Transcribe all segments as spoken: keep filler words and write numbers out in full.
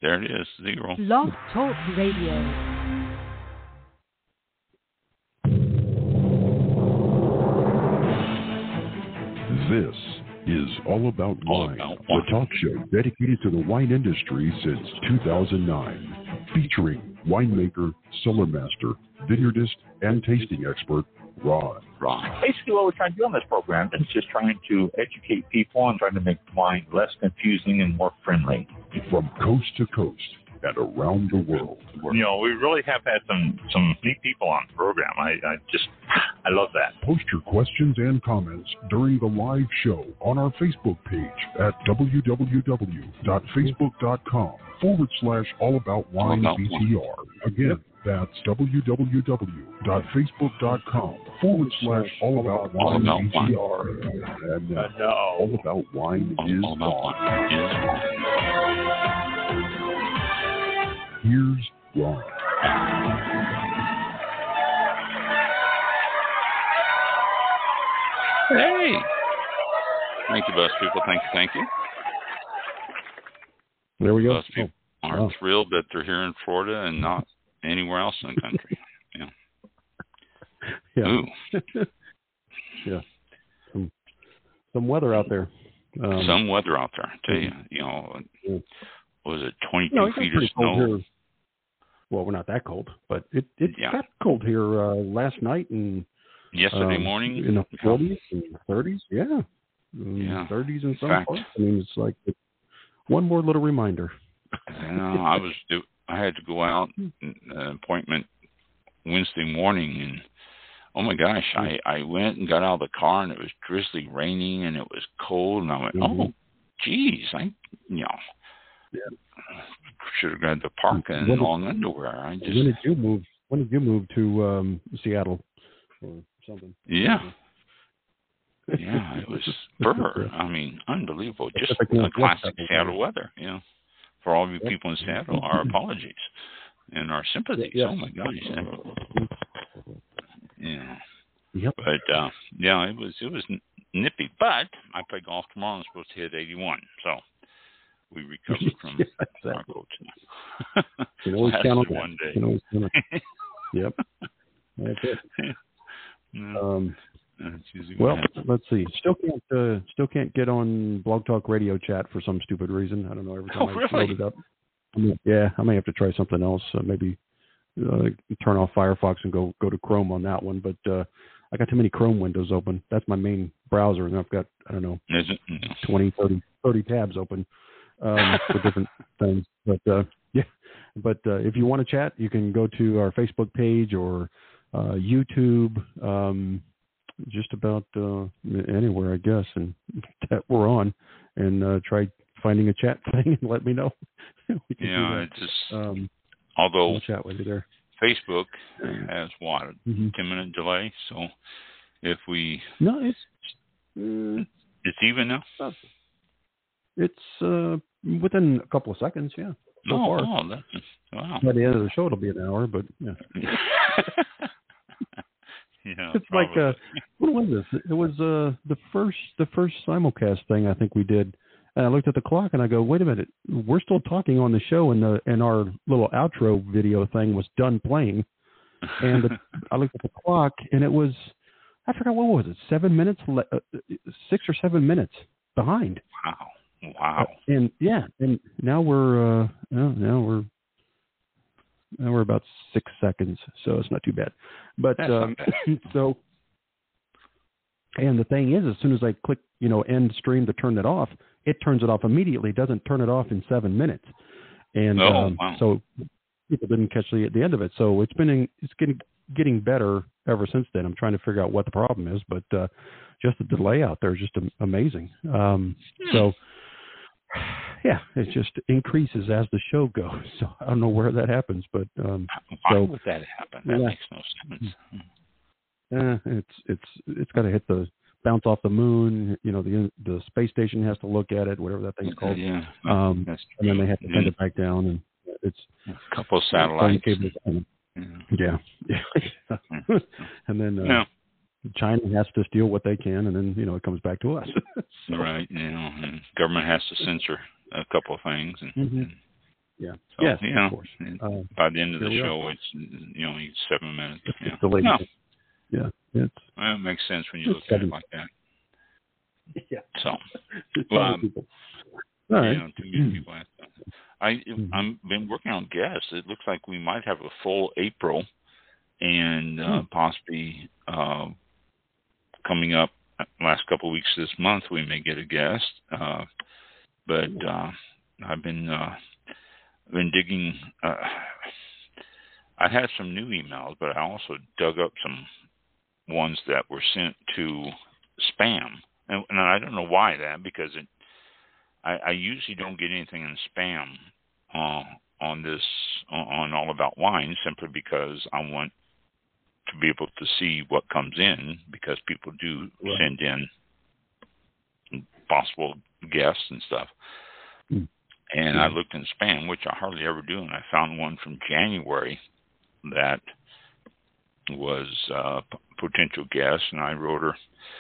There it is, zero. Blog Talk Radio. This is All About All Wine, About the Wine. talk show dedicated to the wine industry since two thousand nine, featuring winemaker, cellar master, vineyardist, and tasting expert, Ron. Ron. Basically, what we're trying to do on this program is just trying to educate people and trying to make wine less confusing and more friendly. From coast to coast and around the world. You know, we really have had some, some neat people on the program. I, I just, I love that. Post your questions and comments during the live show on our Facebook page at www.facebook.com forward slash all about wine B T R. Again, that's www.facebook.com forward slash all about wine B T R. And uh, no. All About Wine All, is all about on. wine is on. Here's Ron. Hey! Thank you, bus people. Thank you, thank you. There we go. Bus people Oh, are wow. thrilled that they're here in Florida and not anywhere else in the country. Yeah. Yeah. Ooh. Yeah. Some, some weather out there. Um, Some weather out there, I tell you. You know, yeah. what was it, twenty-two No, it got feet of pretty cold snow? here. Well, we're not that cold, but it it Yeah. got cold here uh, last night and Yesterday um, morning? in the forties and thirties. Yeah, Mm, Yeah. thirties in some fact- parts. I mean, it's like one more little reminder. You know, I was I had to go out an appointment Wednesday morning, and oh my gosh, I I went and got out of the car, and it was drizzly raining, and it was cold, and I went, Mhm. oh, geez, I you know, Yeah. should have gone to park in When- long underwear. I When just did you move? When did you move to um, Seattle or something? yeah. Yeah, it was burr. I mean, unbelievable. Just Pacific a Northwest classic type of Seattle weather. weather. You know, for all of you Yep. people in Seattle, our apologies and our sympathies. Yeah. Oh my gosh. Yeah. Yep. But uh, yeah, it was it was nippy. But I play golf tomorrow. I'm supposed to hit eighty-one, so we recovered from Yeah, our exactly. coach. You can always Lasted count on one that. day. You can always count on it. Yep. That's it. No, Um, that's usually well, what happens. let's see. Still can't uh, still can't get on Blog Talk Radio chat for some stupid reason. I don't know. Every time Oh, I really? load it up, I mean, yeah, I may have to try something else. Uh, maybe uh, turn off Firefox and go go to Chrome on that one. But uh, I got too many Chrome windows open. That's my main browser, and I've got I don't know Is it? No. twenty, thirty, thirty tabs open um, for different things. But uh, yeah, but uh, if you want to chat, you can go to our Facebook page or uh, YouTube, um, just about uh, anywhere, I guess, and that we're on, and uh, try finding a chat thing and let me know. We can do Yeah, that. it's just Um, although I'll chat with you there. Facebook has what a Mhm. ten minute delay, so if we No, it's uh, it's even now. it's uh, within a couple of seconds. Yeah. So Oh, far. oh, that's wow. By the end of the show, it'll be an hour, but yeah. Yeah, It's like probably. uh, what was this? It was uh the first the first simulcast thing I think we did, and I looked at the clock and I go, wait a minute, we're still talking on the show, and the and our little outro video thing was done playing, and the, I looked at the clock and it was, I forgot what was it, seven minutes, le- uh, six or seven minutes behind. Wow, wow. Uh, and yeah, and now we're uh now, now we're now we're about six seconds, so it's not too bad. But That's um, not bad. so, and the thing is, as soon as I click, you know, end stream to turn it off, it turns it off immediately. It doesn't turn it off in seven minutes. And Oh, um, wow. so people didn't catch the the end of it. So it's been it's getting getting better ever since then. I'm trying to figure out what the problem is, but uh, just the delay out there is just am- amazing. Um, Hmm. So. Yeah, it just increases as the show goes. So I don't know where that happens, but um, Why so would that happen? That yeah. makes no sense. eh, it's it's it's got to hit the bounce off the moon. You know, the the space station has to look at it, whatever that thing's called. Yeah, Um, that's and then they have to send Yeah. it back down, and it's a couple of phone satellites. cables. Yeah. Yeah, yeah. And then uh, Yeah. China has to steal what they can, and then you know it comes back to us. So, Right. You know, and government has to censor a couple of things, and, Mhm. and Yeah. So, yes, you know, of course. Uh, by the end of the show, are. it's, you know, it's seven minutes. It's Yeah. the No. Yeah. It's, well, it makes sense when you look seven. at it like that. Yeah. So, well, um, people. All right. You know, too many people have to. I, Mm-hmm. I've been working on guests. It looks like we might have a full April and uh, mm. possibly uh, coming up last couple of weeks this month, we may get a guest. Uh, but uh, I've been uh, been digging. Uh, I had some new emails, but I also dug up some ones that were sent to spam, and, and I don't know why that because it. I, I usually don't get anything in spam uh, on this on All About Wine simply because I want to be able to see what comes in because people do right. send in possible guests and stuff. Mm. And mm. I looked in spam, which I hardly ever do, and I found one from January that was a p- potential guest, and I wrote her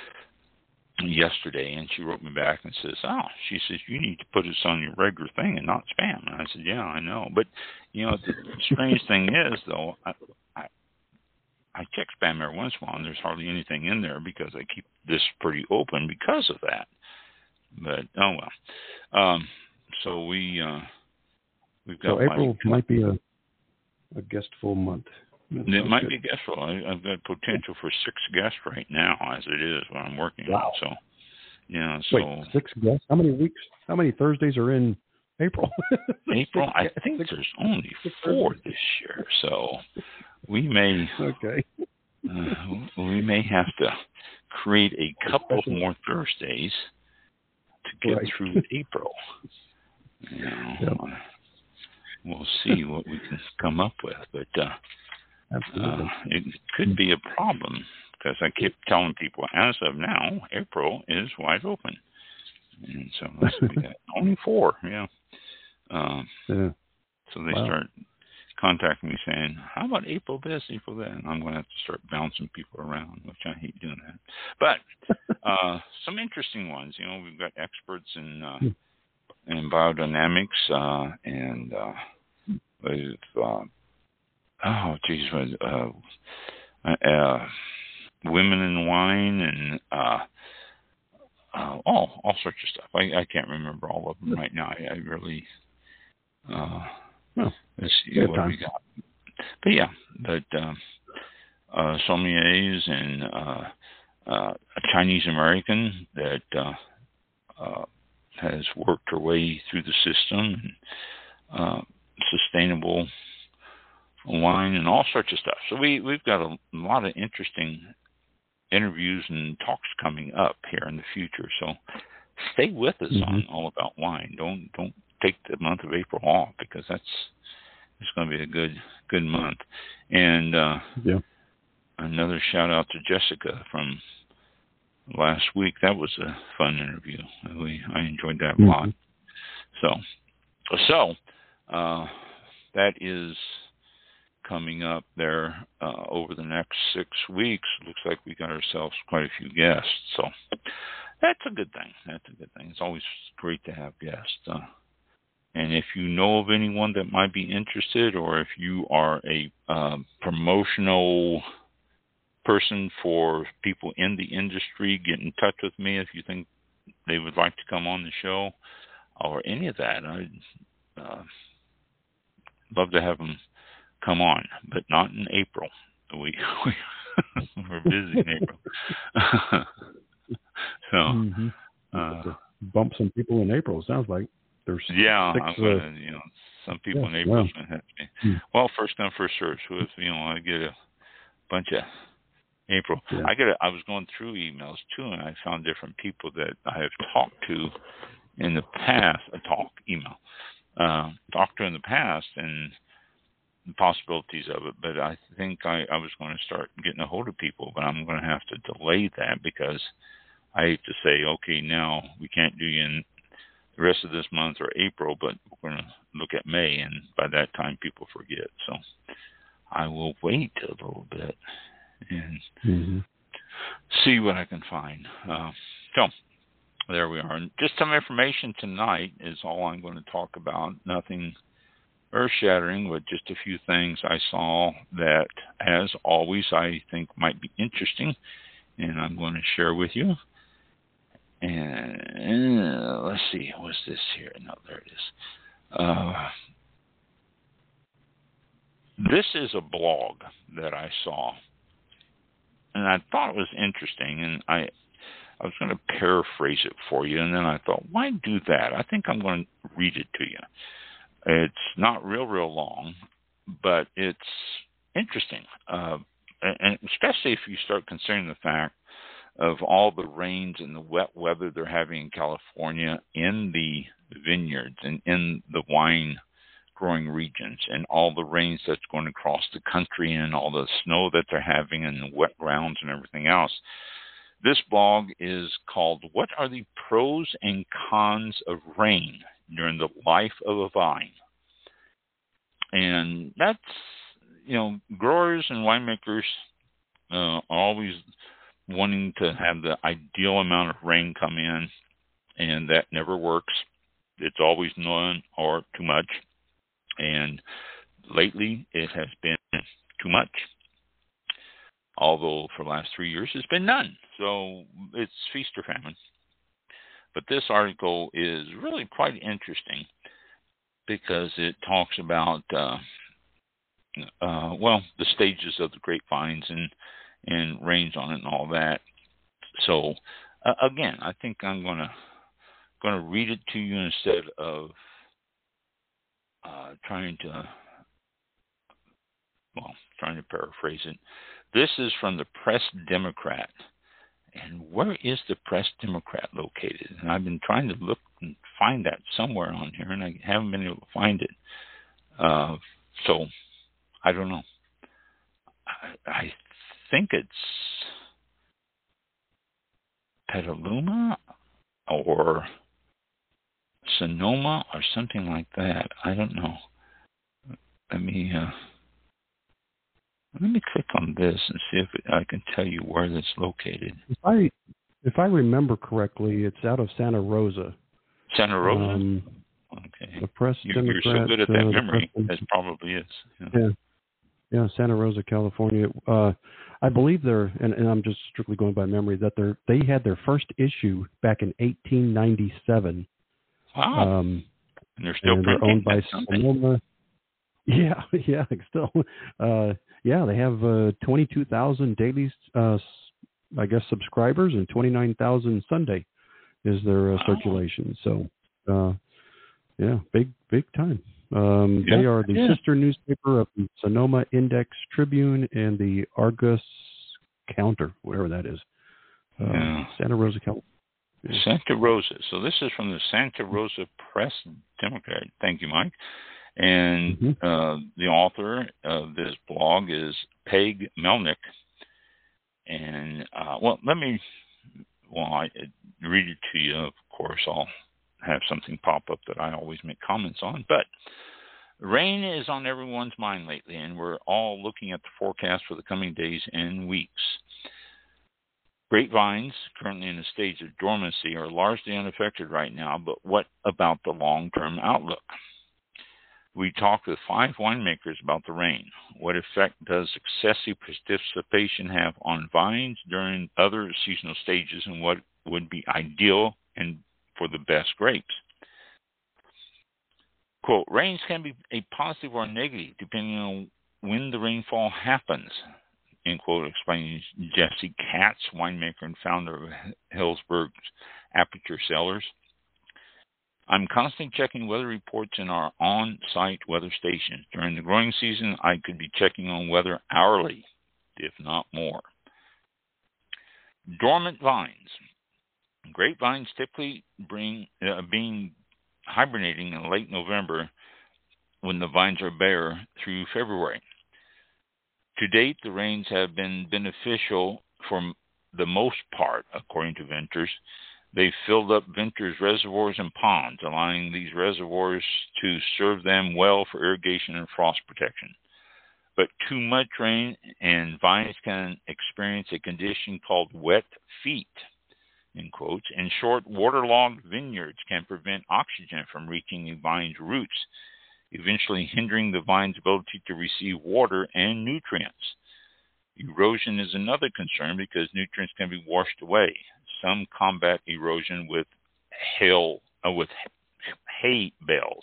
yesterday, and she wrote me back and says, oh, she says, you need to put this on your regular thing and not spam. And I said, yeah, I know. But, you know, the strange thing is, though, I, I, I check spam every once in a while, and there's hardly anything in there because I keep this pretty open because of that. But, oh, well. Um, so we, uh, we've got... So April like, might be a, a guest-full month. That it might good. be guestful. I, I've got potential for six guests right now, as it is when I'm working. Wow. So, yeah. So Wait, six guests? How many weeks? How many Thursdays are in April? April. I six, think six, there's only six four Thursdays. this year, so we may. Okay. uh, we may have to create a couple Special. more Thursdays to get right. through April. You know, yep. uh, we'll see what we can come up with, but. Uh, Absolutely. Uh, it could be a problem because I keep telling people, as of now, April is wide open. And so let's we got only four, yeah. Um, yeah. So they wow. start contacting me saying, how about April this, April that? And I'm going to have to start bouncing people around, which I hate doing that. But uh, some interesting ones. You know, we've got experts in uh, in biodynamics uh, and uh, with uh, Oh, geez, uh, uh, women in wine and uh, uh, all all sorts of stuff. I, I can't remember all of them right now. I, I really uh, well, let's see what time. we got. But yeah, but um, uh, sommeliers and uh, uh, a Chinese American that uh, uh, has worked her way through the system and uh, sustainable wine and all sorts of stuff. So we, we've got a lot of interesting interviews and talks coming up here in the future. So stay with us mm-hmm. on All About Wine. Don't don't take the month of April off because that's it's going to be a good good month. And uh, yeah. another shout out to Jessica from last week. That was a fun interview. We I enjoyed that mm-hmm. a lot. So so uh, that is coming up there uh, over the next six weeks. Looks like we got ourselves quite a few guests. So that's a good thing. That's a good thing. It's always great to have guests. Uh, and if you know of anyone that might be interested, or if you are a uh, promotional person for people in the industry, get in touch with me if you think they would like to come on the show or any of that. I'd uh, love to have them come on, but not in April. We, we we're busy in April. so mm-hmm. uh, bump some people in April. Sounds like there's yeah. Six, I'm gonna, uh, you know, some people yeah, in April wow. gonna have to be. Hmm. Well, first come, first served. So if you know, I get a bunch of April. Yeah. I get. A, I was going through emails too, and I found different people that I have talked to in the past. A talk email, uh, talked to in the past, and the possibilities of it, but I think I, I was going to start getting a hold of people, but I'm going to have to delay that because I hate to say, okay, now we can't do you in the rest of this month or April, but we're going to look at May, and by that time people forget. So I will wait a little bit and mm-hmm. see what I can find. Uh, so there we are. And just some information tonight is all I'm going to talk about. Nothing earth-shattering, but just a few things I saw that, as always, I think might be interesting, and I'm going to share with you. And uh, let's see, what's this here? No, there it is. Uh, this is a blog that I saw, and I thought it was interesting, and I I was going to paraphrase it for you, and then I thought, why do that? I think I'm going to read it to you. It's not real, real long, but it's interesting, uh, and especially if you start considering the fact of all the rains and the wet weather they're having in California, in the vineyards and in the wine growing regions, and all the rains that's going across the country, and all the snow that they're having, and the wet grounds and everything else. This blog is called "What Are the Pros and Cons of Rain During the Life of a Vine?" And that's, you know, growers and winemakers uh, are always wanting to have the ideal amount of rain come in, and that never works. It's always none or too much. And lately it has been too much, although for the last three years it's been none. So it's feast or famine. But this article is really quite interesting because it talks about, uh, uh, well, the stages of the grapevines and, and rains on it and all that. So, uh, again, I think I'm going to going to read it to you instead of uh, trying to, well, trying to paraphrase it. This is from the Press Democrat. And where is the Press Democrat located? And I've been trying to look and find that somewhere on here, and I haven't been able to find it. Uh, so, I don't know. I, I think it's Petaluma or Sonoma or something like that. I don't know. Let me uh, let me click on this and see if it, I can tell you where that's located. If I if I remember correctly, it's out of Santa Rosa. Santa Rosa. Um, okay. The Press You're, Democrat. you're so good at that uh, memory. Press, That probably is. Yeah. yeah. Yeah, Santa Rosa, California. Uh, I believe they're, and, and I'm just strictly going by memory, that they they had their first issue back in eighteen ninety-seven. Wow. Um, and they're still and they're owned by Sonoma. Yeah, yeah, still. Uh, yeah, they have uh, twenty-two thousand daily, uh, I guess, subscribers, and twenty-nine thousand Sunday is their uh, wow. circulation. So, uh, yeah, big, big time. Um, yeah, they are the yeah. sister newspaper of the Sonoma Index Tribune and the Argus Counter, whatever that is. Uh, yeah. Santa Rosa, California. Yeah. Santa Rosa. So this is from the Santa Rosa Press Democrat. Thank you, Mike. And mm-hmm. uh, the author of this blog is Peg Melnick. And, uh, well, let me, well, I read it to you. Of course, I'll have something pop up that I always make comments on. But rain is on everyone's mind lately, and we're all looking at the forecast for the coming days and weeks. Grapevines, currently in a stage of dormancy, are largely unaffected right now, but what about the long-term outlook? We talked with five winemakers about the rain. What effect does excessive precipitation have on vines during other seasonal stages, and what would be ideal and for the best grapes? Quote, rains can be a positive or negative depending on when the rainfall happens, end quote, explaining Jesse Katz, winemaker and founder of Hillsburg's Aperture Cellars. I'm constantly checking weather reports in our on-site weather stations. During the growing season, I could be checking on weather hourly, if not more. Dormant vines. Grapevines typically bring uh, being hibernating in late November when the vines are bare through February. To date, the rains have been beneficial for the most part, according to Venters. They've filled up Venters reservoirs and ponds, allowing these reservoirs to serve them well for irrigation and frost protection. But too much rain and vines can experience a condition called wet feet, in quotes. In short, waterlogged vineyards can prevent oxygen from reaching a vine's roots. eventually hindering the vine's ability to receive water and nutrients. Erosion is another concern because nutrients can be washed away. Some combat erosion with hail, uh, with hay bales.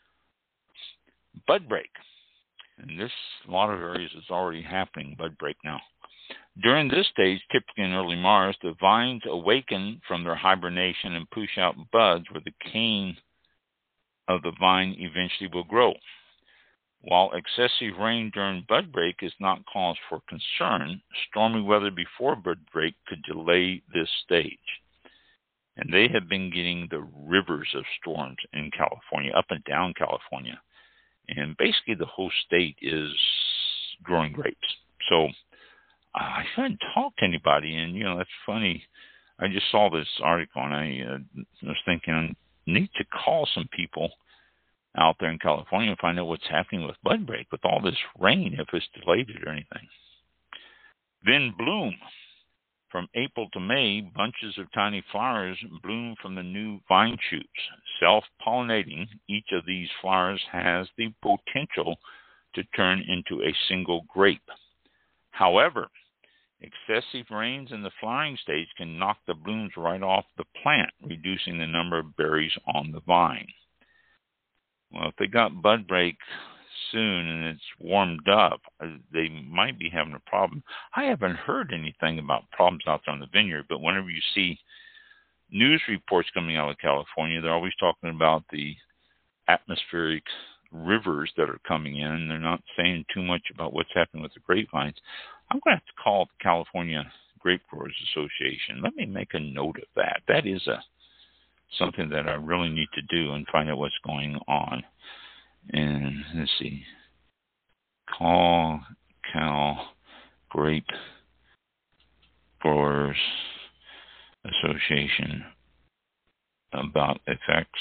Bud break. In this, a lot of areas is already happening, bud break now. During this stage, typically in early March, the vines awaken from their hibernation and push out buds where the cane of the vine eventually will grow. While excessive rain during bud break is not cause for concern, stormy weather before bud break could delay this stage. And they have been getting the rivers of storms in California, up and down California. And basically the whole state is growing grapes. So uh, I haven't talked to anybody, and, you know, that's funny. I just saw this article, and I uh, was thinking I need to call some people out there in California and find out what's happening with bud break, with all this rain, if it's delayed it or anything. Then bloom. From April to May, bunches of tiny flowers bloom from the new vine shoots. Self-pollinating, each of these flowers has the potential to turn into a single grape. However, excessive rains in the flowering stage can knock the blooms right off the plant, reducing the number of berries on the vine. Well, if they got bud break soon and it's warmed up, they might be having a problem. I haven't heard anything about problems out there on the vineyard, but whenever you see news reports coming out of California, they're always talking about the atmospheric rivers that are coming in. They're not saying too much about what's happening with the grapevines. I'm going to have to call the California Grape Growers Association. Let me make a note of that. That is a something that I really need to do and find out what's going on. And let's see. Call Cal Grape Growers Association about effects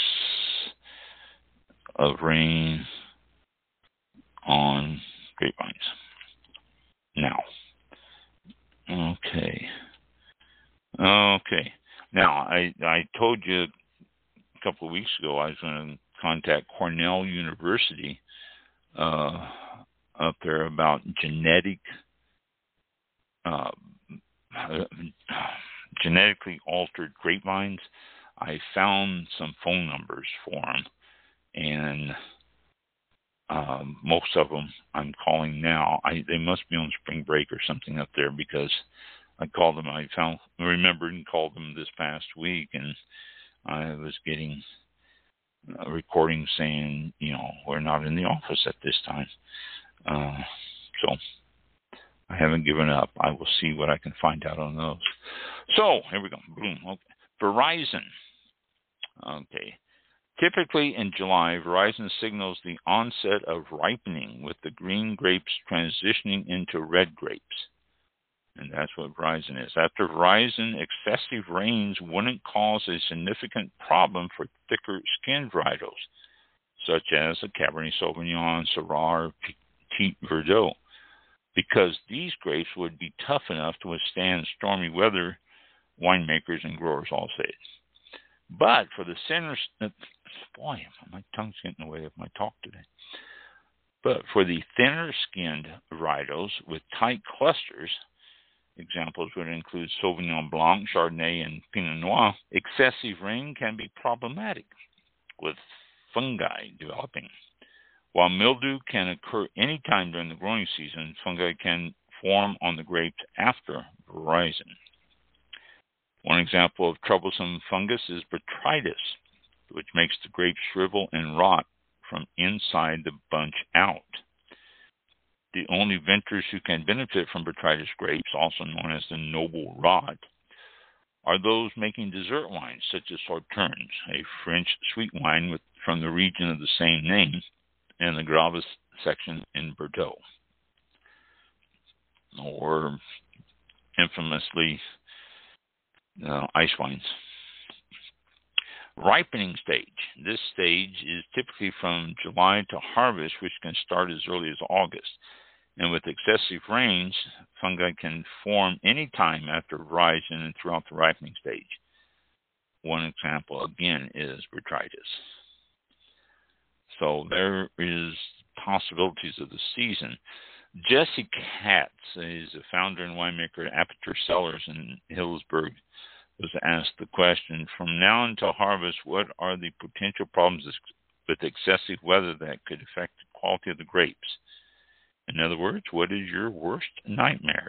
of rain on grapevines. Now, okay. Okay. Now, I, I told you a couple of weeks ago I was going to contact Cornell University uh, up there about genetic, uh, genetically altered grapevines. I found some phone numbers for them, and um, most of them I'm calling now. I, they must be on spring break or something up there, because I called them. I found, remembered and called them this past week, and I was getting a recording saying, you know, we're not in the office at this time. Uh, so I haven't given up. I will see what I can find out on those. So here we go. Boom. Okay. Verizon. Okay. Typically in July, Verizon signals the onset of ripening, with the green grapes transitioning into red grapes. And that's what Verizon is. After Verizon, excessive rains wouldn't cause a significant problem for thicker skinned varietals, such as a Cabernet Sauvignon, Syrah, or Petit Verdot, because these grapes would be tough enough to withstand stormy weather, winemakers and growers all say. But for the center, boy, my tongue's getting in the way of my talk today. But for the thinner skinned varietals with tight clusters, examples would include Sauvignon Blanc, Chardonnay, and Pinot Noir, excessive rain can be problematic, with fungi developing. While mildew can occur any time during the growing season, fungi can form on the grapes after verizon. One example of troublesome fungus is botrytis, which makes the grapes shrivel and rot from inside the bunch out. The only vintners who can benefit from botrytis grapes, also known as the noble rot, are those making dessert wines, such as Sauternes, a French sweet wine with, from the region of the same name, and the Graves section in Bordeaux, or infamously uh, ice wines. Ripening stage. This stage is typically from July to harvest, which can start as early as August. And with excessive rains, fungi can form any time after verizon and throughout the ripening stage. One example, again, is botrytis. So there is possibilities of the season. Jesse Katz is a founder and winemaker at Aperture Cellars in Hillsburg, was asked the question, from now until harvest, what are the potential problems with excessive weather that could affect the quality of the grapes? In other words, what is your worst nightmares?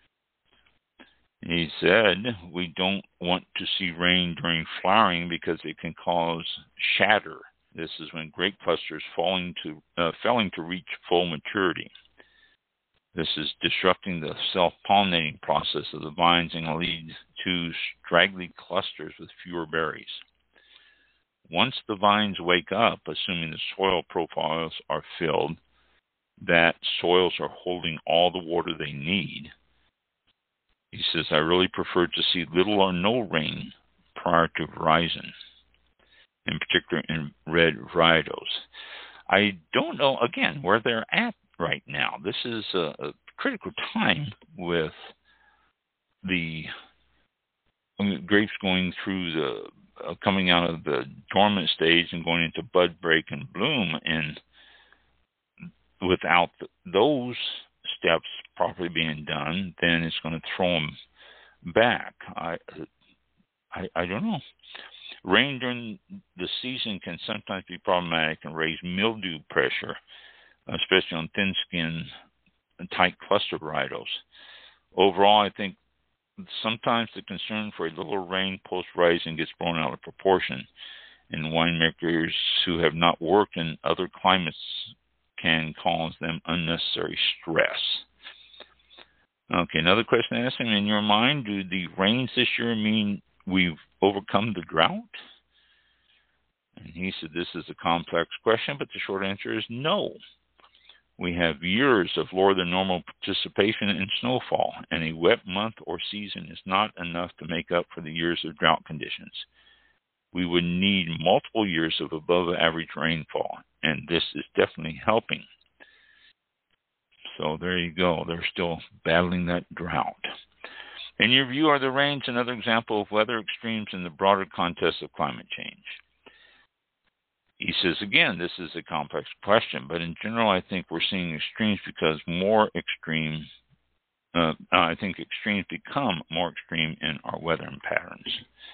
He said, we don't want to see rain during flowering because it can cause shatter. This is when grape clusters falling to, uh, failing to reach full maturity. This is disrupting the self-pollinating process of the vines and will lead to straggly clusters with fewer berries. Once the vines wake up, assuming the soil profiles are filled, that soils are holding all the water they need, he says, I really prefer to see little or no rain prior to horizon, in particular in red varietals. I don't know, again, where they're at right now. This is a, a critical time with the I mean, grapes going through the, uh, coming out of the dormant stage and going into bud, break, and bloom, and without the, those steps properly being done, then it's going to throw them back. I, I, I don't know. Rain during the season can sometimes be problematic and raise mildew pressure, especially on thin-skin and tight cluster varietals. Overall, I think sometimes the concern for a little rain post-rising gets blown out of proportion, and winemakers who have not worked in other climates can cause them unnecessary stress. Okay, another question I asked him, in your mind, do the rains this year mean we've overcome the drought? And he said this is a complex question, but the short answer is no. We have years of lower than normal participation in snowfall, and a wet month or season is not enough to make up for the years of drought conditions. We would need multiple years of above average rainfall, and this is definitely helping. So there you go. They're still battling that drought. In your view, are the rains another example of weather extremes in the broader context of climate change? He says, again, this is a complex question, but in general, I think we're seeing extremes because more extreme, uh, I think extremes become more extreme in our weathering patterns.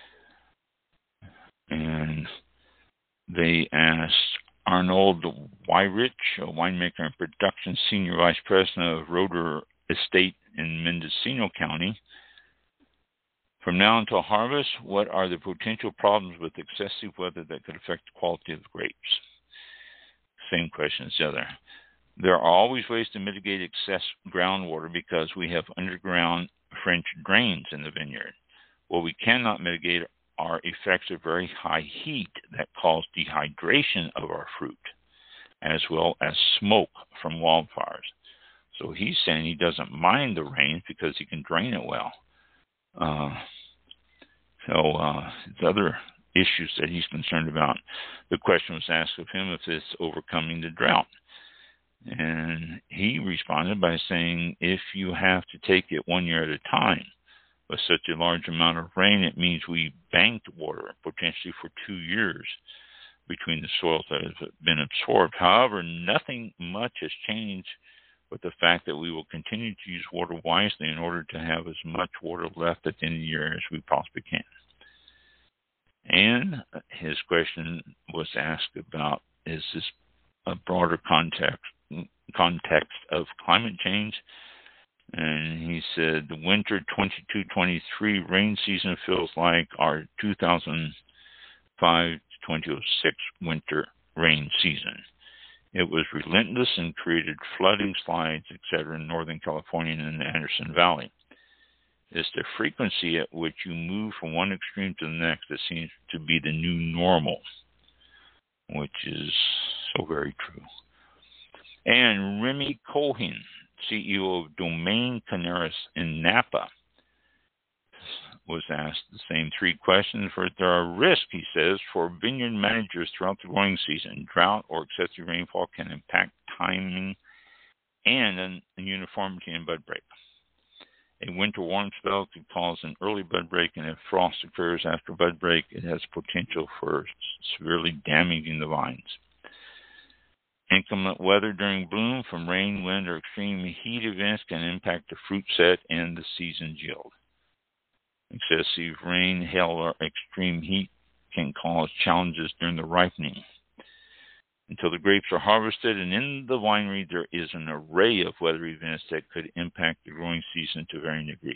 And they asked Arnold Weirich, a winemaker and production senior vice president of Roeder Estate in Mendocino County, from now until harvest, what are the potential problems with excessive weather that could affect the quality of the grapes? Same question as the other. There are always ways to mitigate excess groundwater because we have underground French drains in the vineyard. What we cannot mitigate are effects of very high heat that cause dehydration of our fruit, as well as smoke from wildfires. So he's saying he doesn't mind the rain because he can drain it well. Uh, so uh, the other issues that he's concerned about, the question was asked of him if it's overcoming the drought. And he responded by saying, if you have to take it one year at a time, with such a large amount of rain, it means we banked water potentially for two years between the soils that have been absorbed. However, nothing much has changed with the fact that we will continue to use water wisely in order to have as much water left at the end of the year as we possibly can. And his question was asked about, is this a broader context, context of climate change? And he said, the winter twenty-two twenty-three rain season feels like our two thousand five to twenty oh six winter rain season. It was relentless and created flooding, slides, et cetera in Northern California and in the Anderson Valley. It's the frequency at which you move from one extreme to the next that seems to be the new normal, which is so very true. And Remy Cohen, C E O of Domaine Canaris in Napa, was asked the same three questions. For there are risks, he says, for vineyard managers throughout the growing season. Drought or excessive rainfall can impact timing and uniformity in bud break. A winter warm spell could cause an early bud break, and if frost occurs after bud break, it has potential for severely damaging the vines. Inclement weather during bloom from rain, wind, or extreme heat events can impact the fruit set and the season's yield. Excessive rain, hail, or extreme heat can cause challenges during the ripening. Until the grapes are harvested and in the winery, there is an array of weather events that could impact the growing season to varying degrees.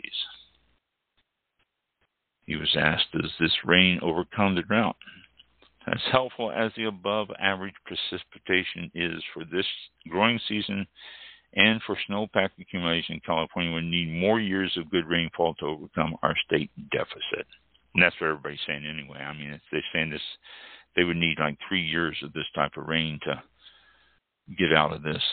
He was asked, does this rain overcome the drought? As helpful as the above average precipitation is for this growing season and for snowpack accumulation, California would need more years of good rainfall to overcome our state deficit. And that's what everybody's saying anyway. I mean, they're saying this, they would need like three years of this type of rain to get out of this.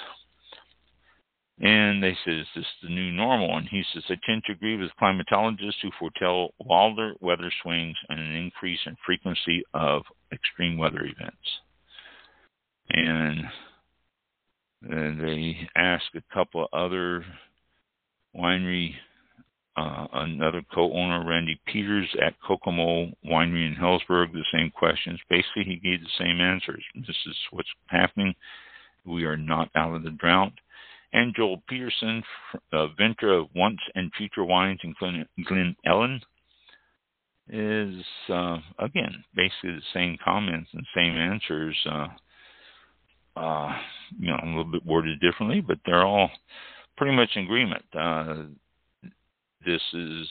And they say, is this the new normal? And he says, I tend to agree with climatologists who foretell wilder weather swings and an increase in frequency of extreme weather events. And, and they ask a couple of other winery, uh, another co-owner, Randy Peters, at Kokomo Winery in Hillsburg, the same questions. Basically, he gave the same answers. This is what's happening. We are not out of the drought. And Joel Peterson, uh, Ventra of Once and Future Wines in Glen, Glen Ellen, is, uh, again, basically the same comments and same answers, uh, uh, you know, a little bit worded differently, but they're all pretty much in agreement. Uh, this is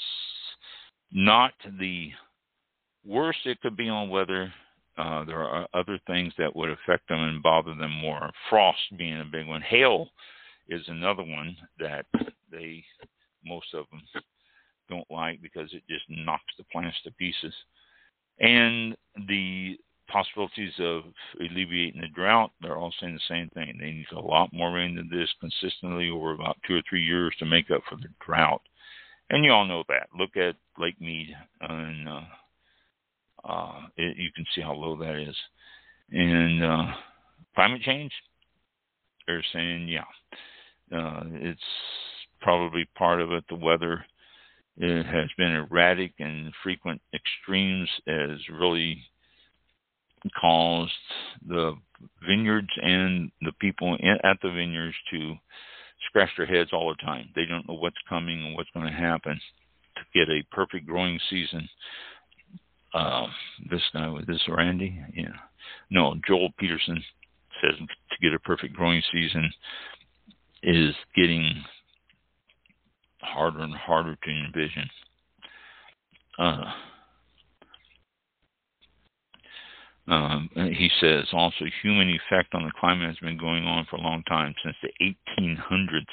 not the worst it could be on weather. Uh, there are other things that would affect them and bother them more. Frost being a big one. Hail is another one that they, most of them, don't like because it just knocks the plants to pieces. And the possibilities of alleviating the drought, they're all saying the same thing. They need a lot more rain than this consistently over about two or three years to make up for the drought. And you all know that. Look at Lake Mead, and uh, uh, it, you can see how low that is. And uh, climate change, they're saying, yeah. Uh, it's probably part of it. The weather it has been erratic, and frequent extremes has really caused the vineyards and the people in, at the vineyards to scratch their heads all the time. They don't know what's coming and what's going to happen to get a perfect growing season. Uh, this guy with this Randy, yeah, no, Joel Peterson says to get a perfect growing season is getting harder and harder to envision. Uh, um, he says also human effect on the climate has been going on for a long time, since the eighteen hundreds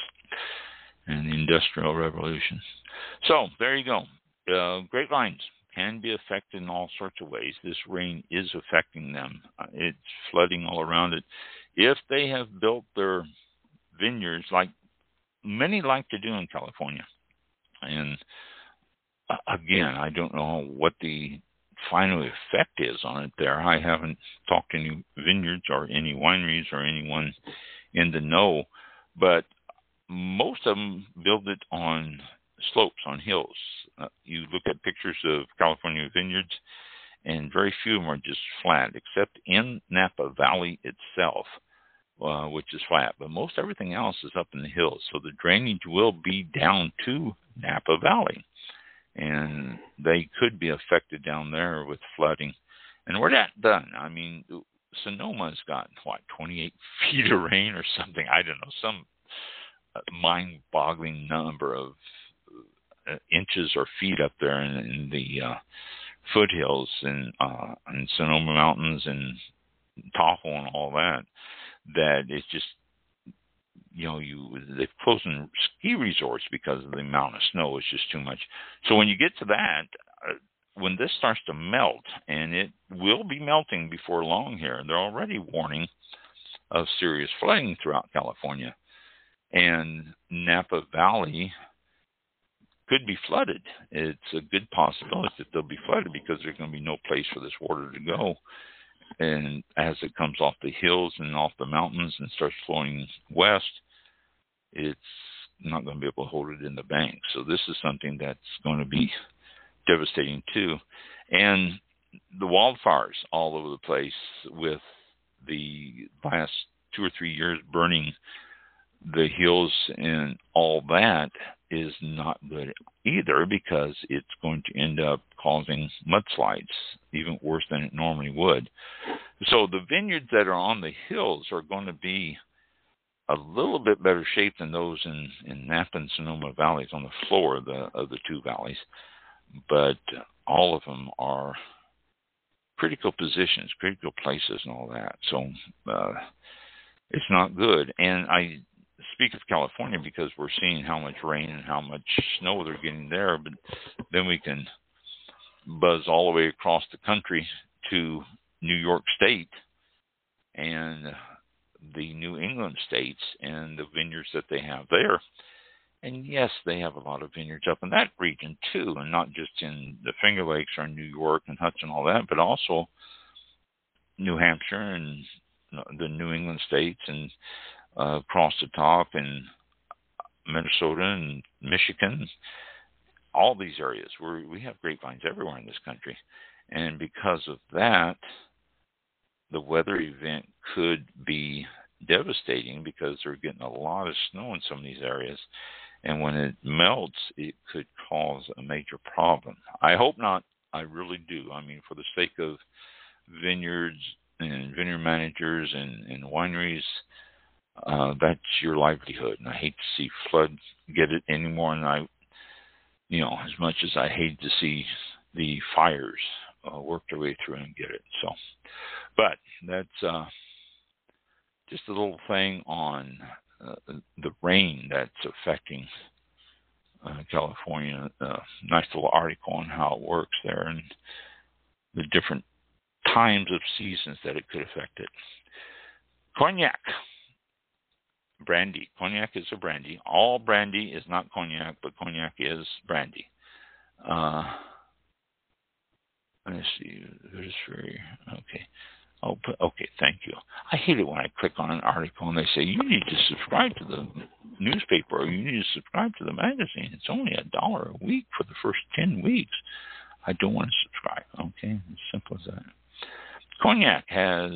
and the Industrial Revolution. So there you go. Uh, grapevines can be affected in all sorts of ways. This rain is affecting them. Uh, it's flooding all around it. If they have built their vineyards like many like to do in California. And uh, again, I don't know what the final effect is on it there. I haven't talked to any vineyards or any wineries or anyone in the know, but most of them build it on slopes, on hills. Uh, you look at pictures of California vineyards, and very few of them are just flat, except in Napa Valley itself. Uh, which is flat, but most everything else is up in the hills. So the drainage will be down to Napa Valley, and they could be affected down there with flooding. And we're not done. I mean, Sonoma's got, what, twenty-eight feet of rain or something? I don't know, some mind-boggling number of uh, inches or feet up there in, in the uh, foothills and uh, in Sonoma Mountains and Tahoe and all that. That it's just, you know, you they've closed ski resorts because of the amount of snow. It's just too much. So when you get to that, uh, when this starts to melt, and it will be melting before long here, they're already warning of serious flooding throughout California. And Napa Valley could be flooded. It's a good possibility that they'll be flooded because there's going to be no place for this water to go. And as it comes off the hills and off the mountains and starts flowing west, it's not going to be able to hold it in the bank. So this is something that's going to be devastating too. And the wildfires all over the place with the last two or three years burning the hills and all that is not good either, because it's going to end up causing mudslides, even worse than it normally would. So the vineyards that are on the hills are going to be a little bit better shape than those in, in Napa and Sonoma valleys on the floor of the, of the two valleys. But all of them are critical positions, critical places and all that. So uh, it's not good. And I speak of California because we're seeing how much rain and how much snow they're getting there. But then we can buzz all the way across the country to New York State and the New England states and the vineyards that they have there. And yes, they have a lot of vineyards up in that region too, and not just in the Finger Lakes or New York and Hudson, all that, but also New Hampshire and the New England states and uh, across the top in Minnesota and Michigan, all these areas where we have grapevines everywhere in this country. And because of that, the weather event could be devastating because they're getting a lot of snow in some of these areas. And when it melts, it could cause a major problem. I hope not. I really do. I mean, for the sake of vineyards and vineyard managers and, and wineries, uh, that's your livelihood. And I hate to see flood get it anymore. And I, you know, as much as I hate to see the fires uh, work their way through and get it. So, but that's uh, just a little thing on uh, the rain that's affecting uh, California. Uh, nice little article on how it works there and the different times of seasons that it could affect it. Cognac. Brandy. Cognac is a brandy. All brandy is not cognac, but cognac is brandy. Uh, let's see. There's very, okay. Oh, okay, thank you. I hate it when I click on an article and they say, you need to subscribe to the newspaper or you need to subscribe to the magazine. It's only a dollar a week for the first ten weeks. I don't want to subscribe. Okay, as simple as that. Cognac has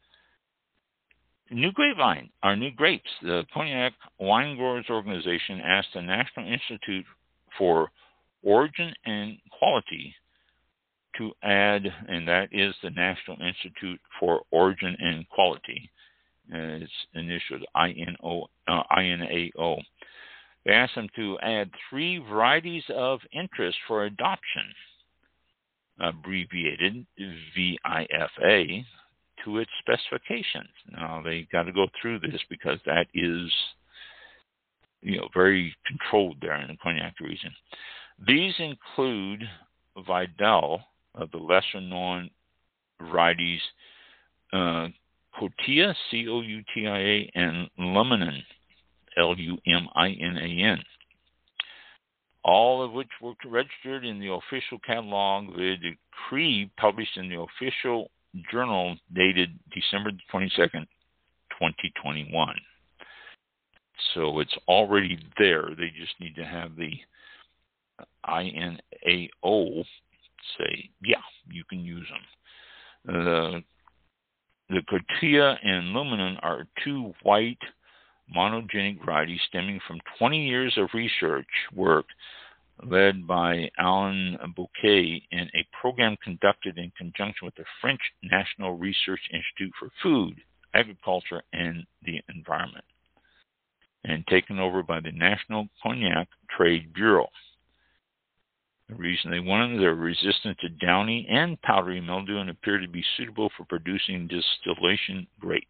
new grapevine, or new grapes. The Cognac Wine Growers Organization asked the National Institute for Origin and Quality to add, and that is the National Institute for Origin and Quality. Uh, it's initialed I N O, uh, I N A O. They asked them to add three varieties of interest for adoption, abbreviated V I F A, to its specifications. Now, they got to go through this because that is, you know, very controlled there in the Cognac region. These include Vidal, of the lesser-known varieties, uh, Cotilla, C O U T I A, and Luminan, L U M I N A N, all of which were registered in the official catalog with a decree published in the official journal dated December twenty-second, twenty twenty-one. So it's already there. They just need to have the I N A O say, yeah, you can use them. The, the Cotilla and Luminan are two white monogenic varieties stemming from twenty years of research work led by Alain Bouquet in a program conducted in conjunction with the French National Research Institute for Food, Agriculture, and the Environment, and taken over by the National Cognac Trade Bureau. The reason they wanted, they're resistant to downy and powdery mildew and appear to be suitable for producing distillation grapes.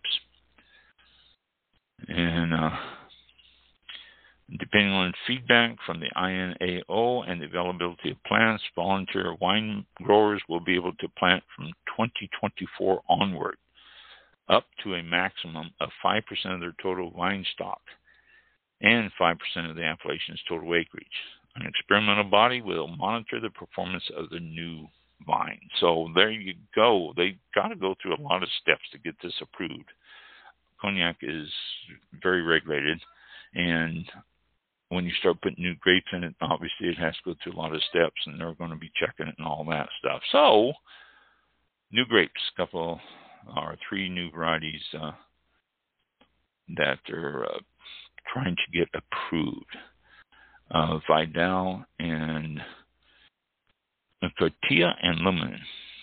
And uh, depending on feedback from the I N A O and the availability of plants, volunteer wine growers will be able to plant from twenty twenty-four onward, up to a maximum of five percent of their total vine stock and five percent of the appellation's total acreage. An experimental body will monitor the performance of the new vine. So there you go. They got to go through a lot of steps to get this approved. Cognac is very regulated, and when you start putting new grapes in it, obviously it has to go through a lot of steps, and they're going to be checking it and all that stuff. So, new grapes, couple or three new varieties uh, that they're uh, trying to get approved. Uh, Vidal and Tortilla and Lemon.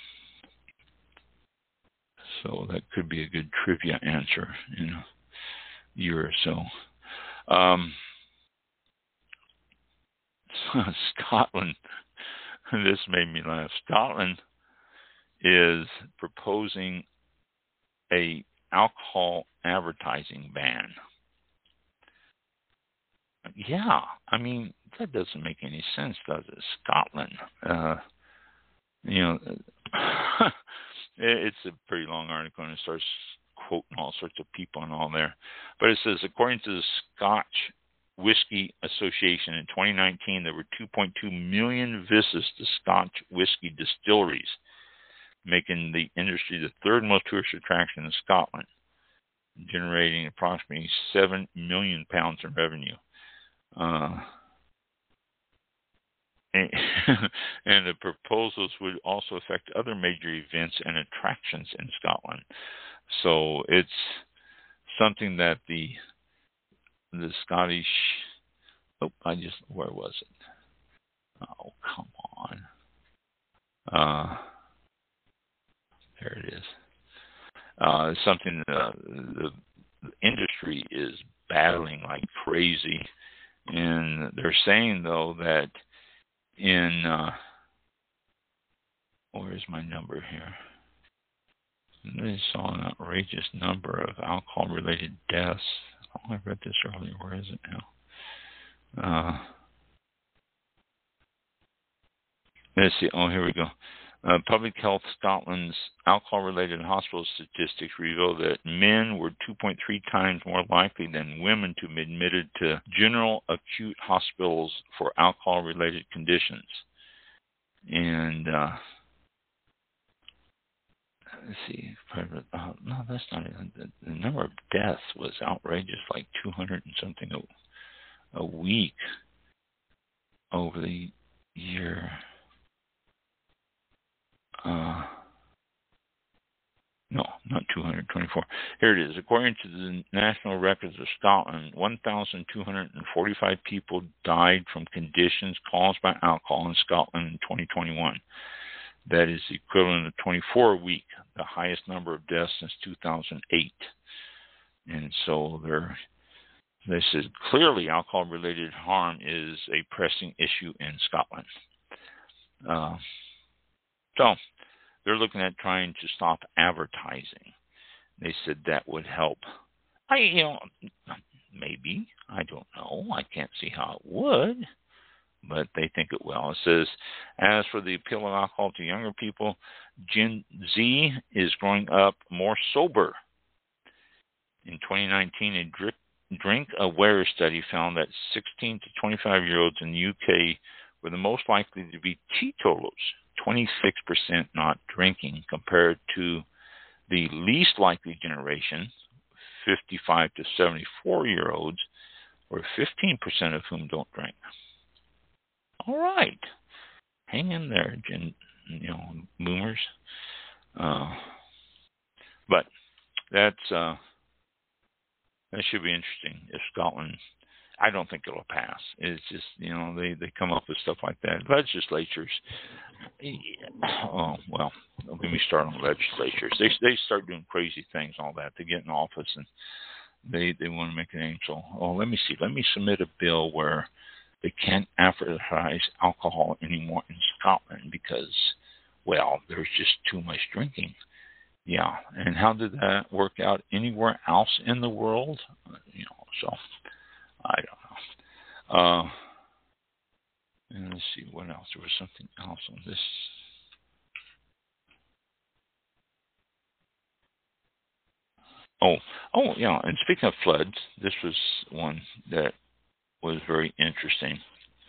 So that could be a good trivia answer in a year or so. Um, Scotland, this made me laugh. Scotland is proposing a alcohol advertising ban. Yeah, I mean, that doesn't make any sense, does it? Scotland. Uh, you know, it's a pretty long article, and it starts quoting all sorts of people and all there. But it says, according to the Scotch Whisky Association, in twenty nineteen, there were two point two million visits to Scotch whisky distilleries, making the industry the third most tourist attraction in Scotland, generating approximately seven million pounds in revenue. Uh, and, and the proposals would also affect other major events and attractions in Scotland. So it's something that the the Scottish, oh, I just, where was it? Oh, come on. Uh, there it is. Uh, it's something uh, the, the industry is battling like crazy. And they're saying, though, that in, uh, where's my number here? They saw an outrageous number of alcohol-related deaths. Oh, I read this earlier. Where is it now? Uh, let's see. Oh, here we go. Uh, Public Health Scotland's alcohol-related hospital statistics reveal that men were two point three times more likely than women to be admitted to general acute hospitals for alcohol-related conditions. And uh, let's see. Uh, no, that's not even. The, the number of deaths was outrageous, like two hundred and something a, a week over the year. Uh, no, not two hundred twenty-four. Here it is. According to the National Records of Scotland, one thousand two hundred forty-five people died from conditions caused by alcohol in Scotland in twenty twenty-one. That is the equivalent of twenty-four a week, the highest number of deaths since two thousand eight. And so they're, they said clearly alcohol-related harm is a pressing issue in Scotland. Uh, So they're looking at trying to stop advertising. They said that would help. I, you know, maybe. I don't know. I can't see how it would, but they think it will. It says, as for the appeal of alcohol to younger people, Gen Z is growing up more sober. In twenty nineteen, a drink, drink aware study found that sixteen to twenty-five-year-olds in the U K were the most likely to be teetotalers, twenty-six percent not drinking, compared to the least likely generation, fifty-five to seventy-four-year-olds, where fifteen percent of whom don't drink. All right. Hang in there, gen, you know, boomers. Uh, but that's uh, that should be interesting if Scotland. I don't think it'll pass. It's just, you know, they, they come up with stuff like that. Legislatures, oh, well, don't get me started on legislatures. They they start doing crazy things, all that, to get in office, and they, they want to make an name. So, oh, let me see. Let me submit a bill where they can't advertise alcohol anymore in Scotland because, well, there's just too much drinking. Yeah, and how did that work out anywhere else in the world? You know, so I don't know. Uh, and let's see what else. There was something else on this. Oh, oh, yeah. And speaking of floods, this was one that was very interesting.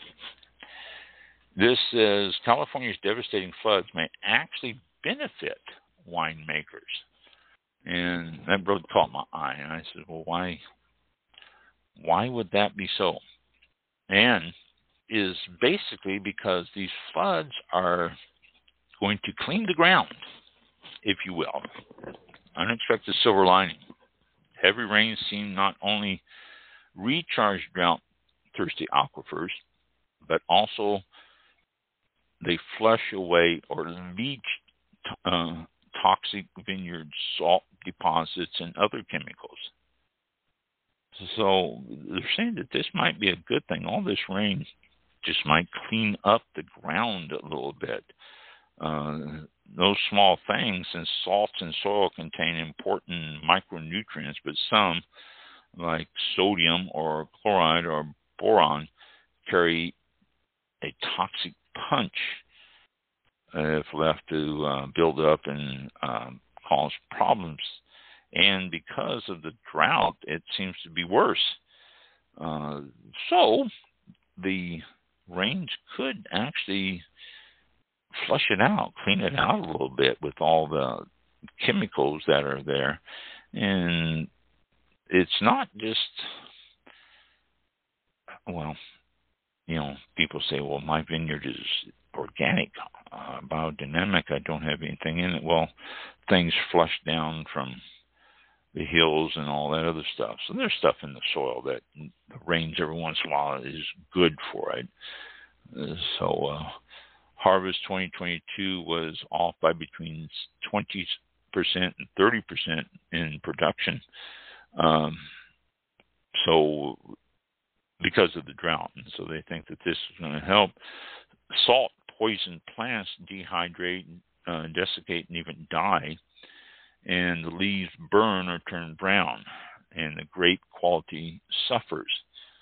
This says California's devastating floods may actually benefit winemakers, and that really caught my eye. And I said, "Well, why? Why would that be so?" And is basically because these floods are going to clean the ground, if you will. Unexpected silver lining. Heavy rains seem not only recharge drought-thirsty aquifers, but also they flush away or leach uh, toxic vineyard salt deposits and other chemicals. So they're saying that this might be a good thing. All this rain just might clean up the ground a little bit. Uh, those small things, since salts in soil contain important micronutrients, but some, like sodium or chloride or boron, carry a toxic punch uh, if left to uh, build up and um, cause problems. And because of the drought, it seems to be worse. Uh, so the rains could actually flush it out, clean it out a little bit with all the chemicals that are there. And it's not just, well, you know, people say, well, my vineyard is organic, uh, biodynamic, I don't have anything in it. Well, things flush down from the hills and all that other stuff. So there's stuff in the soil that rains every once in a while is good for it. Uh, so uh, harvest twenty twenty-two was off by between twenty percent and thirty percent in production. Um, so because of the drought. And so they think that this is going to help. Salt poison plants dehydrate, uh, desiccate, and even die. And the leaves burn or turn brown, and the grape quality suffers.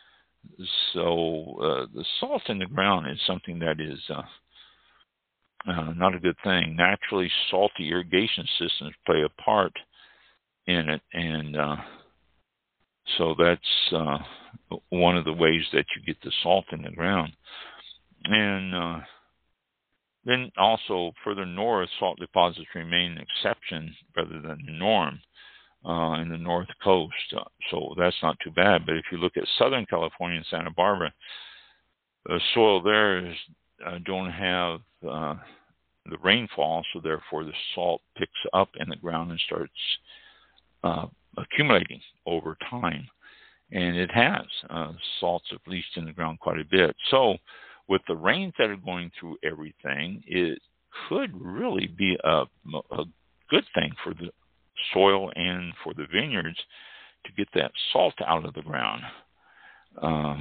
So uh, the salt in the ground is something that is uh, uh, not a good thing. Naturally, salty irrigation systems play a part in it, and uh, so that's uh, one of the ways that you get the salt in the ground. And uh, then also further north, salt deposits remain an exception rather than the norm uh, in the north coast. Uh, so that's not too bad. But if you look at Southern California and Santa Barbara, the soil there is, uh, don't have uh, the rainfall, so therefore the salt picks up in the ground and starts uh, accumulating over time. And it has. Uh, salts have leached in the ground quite a bit. So with the rains that are going through everything, it could really be a, a good thing for the soil and for the vineyards to get that salt out of the ground. Um,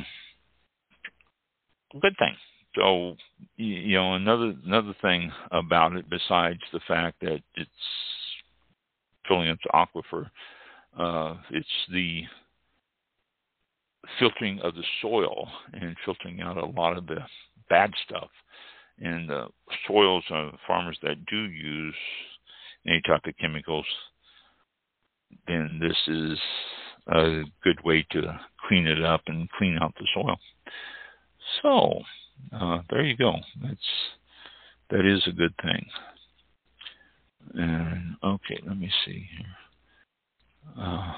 good thing. So, you know, another another thing about it, besides the fact that it's filling up the aquifer, uh, it's the filtering of the soil and filtering out a lot of the bad stuff. And the soils of farmers that do use any type of chemicals, then this is a good way to clean it up and clean out the soil. So uh, there you go. That's that is a good thing. And okay, let me see here. Uh,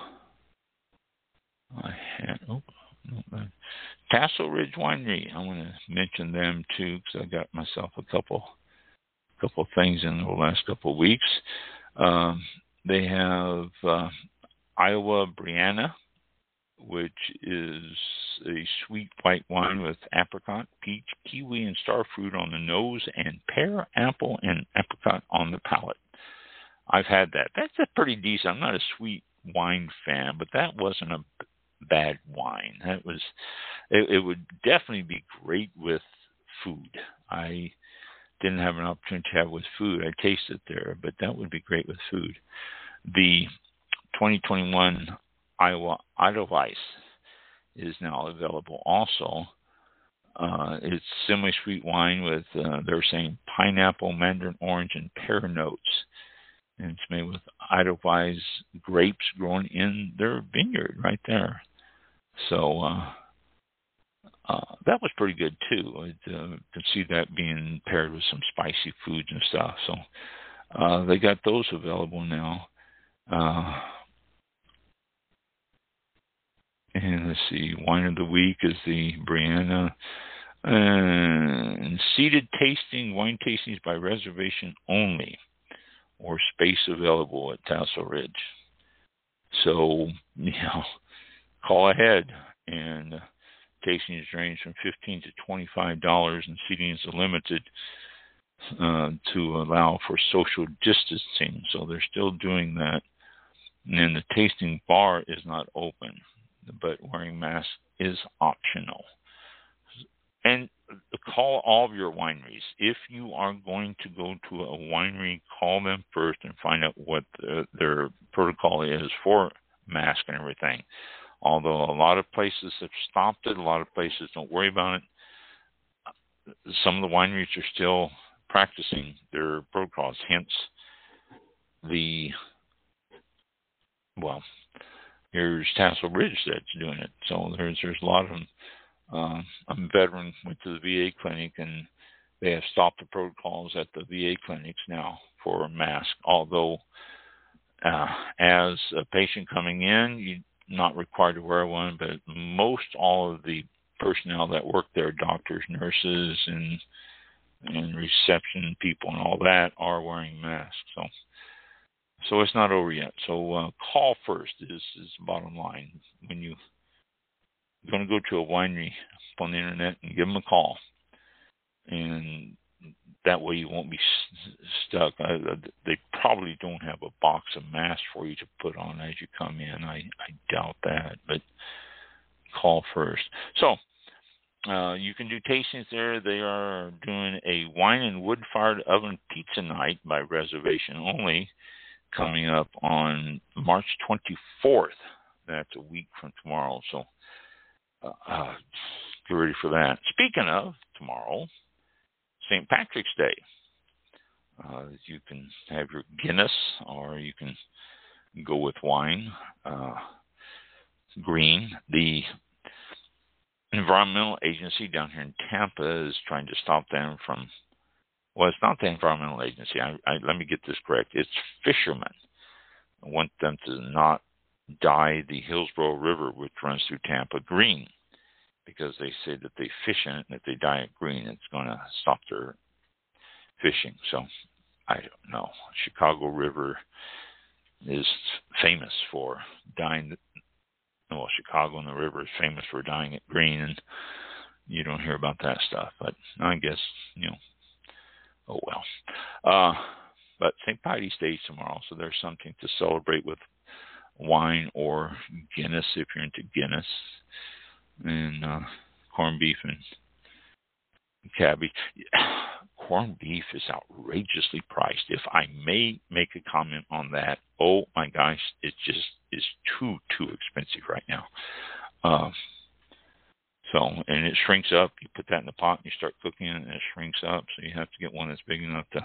I had oh. Tassel Ridge Winery. I want to mention them too because I got myself a couple, couple things in the last couple of weeks. Um, they have uh, Iowa Brianna, which is a sweet white wine with apricot, peach, kiwi, and star fruit on the nose, and pear, apple, and apricot on the palate. I've had that. That's a pretty decent. I'm not a sweet wine fan, but that wasn't a bad wine. That was, it, it would definitely be great with food. I didn't have an opportunity to have it with food. I tasted there, but that would be great with food. The twenty twenty-one Iowa Edelweiss is now available also. Uh, it's semi-sweet wine with, uh, they're saying pineapple, mandarin orange, and pear notes. And it's made with Edelweiss grapes grown in their vineyard right there. So uh, uh, that was pretty good too. I uh, could see that being paired with some spicy foods and stuff. So uh, they got those available now. Uh, and let's see, wine of the week is the Brianna. And seated tasting, wine tastings by reservation only, or space available at Tassel Ridge. So, you know, call ahead. And uh, tastings range from fifteen to twenty-five dollars, and seating is limited uh, to allow for social distancing. So they're still doing that. And then the tasting bar is not open, but wearing masks is optional. And call all of your wineries. If you are going to go to a winery, call them first and find out what the, their protocol is for mask and everything. Although a lot of places have stopped it, a lot of places don't worry about it. Some of the wineries are still practicing their protocols. Hence, the well, here's Tassel Ridge that's doing it. So there's there's a lot of them. Uh, I'm a veteran, went to the V A clinic, and they have stopped the protocols at the V A clinics now for a mask. Although, uh, as a patient coming in, you're not required to wear one, but most all of the personnel that work there, doctors, nurses, and and reception people and all that, are wearing masks. So, so it's not over yet. So uh, call first is is the bottom line. When you You're going to go to a winery on the internet and give them a call, and that way you won't be st- stuck. I, they probably don't have a box of masks for you to put on as you come in. I, I doubt that, but call first. So uh, you can do tastings there. They are doing a wine and wood-fired oven pizza night by reservation only, coming up on March twenty-fourth. That's a week from tomorrow. So Uh, uh, get ready for that. Speaking of tomorrow, Saint Patrick's Day. Uh, you can have your Guinness, or you can go with wine, uh, green. The Environmental Agency down here in Tampa is trying to stop them from, well, it's not the Environmental Agency. I, I, let me get this correct. It's fishermen. I want them to not dye the Hillsborough River, which runs through Tampa, green, because they say that they fish in it, and if they dye it green, it's going to stop their fishing. So I don't know. Chicago River is famous for dyeing, the, well, Chicago and the river is famous for dyeing it green, and you don't hear about that stuff. But I guess, you know, oh well. Uh, but Saint Patty's Day is tomorrow, so there's something to celebrate with wine or Guinness if you're into Guinness, and uh, corned beef and cabbage. Corned beef is outrageously priced. If I may make a comment on that, oh my gosh, it just is too too expensive right now. Uh, so, and it shrinks up. You put that in the pot and you start cooking it, and it shrinks up. So you have to get one that's big enough to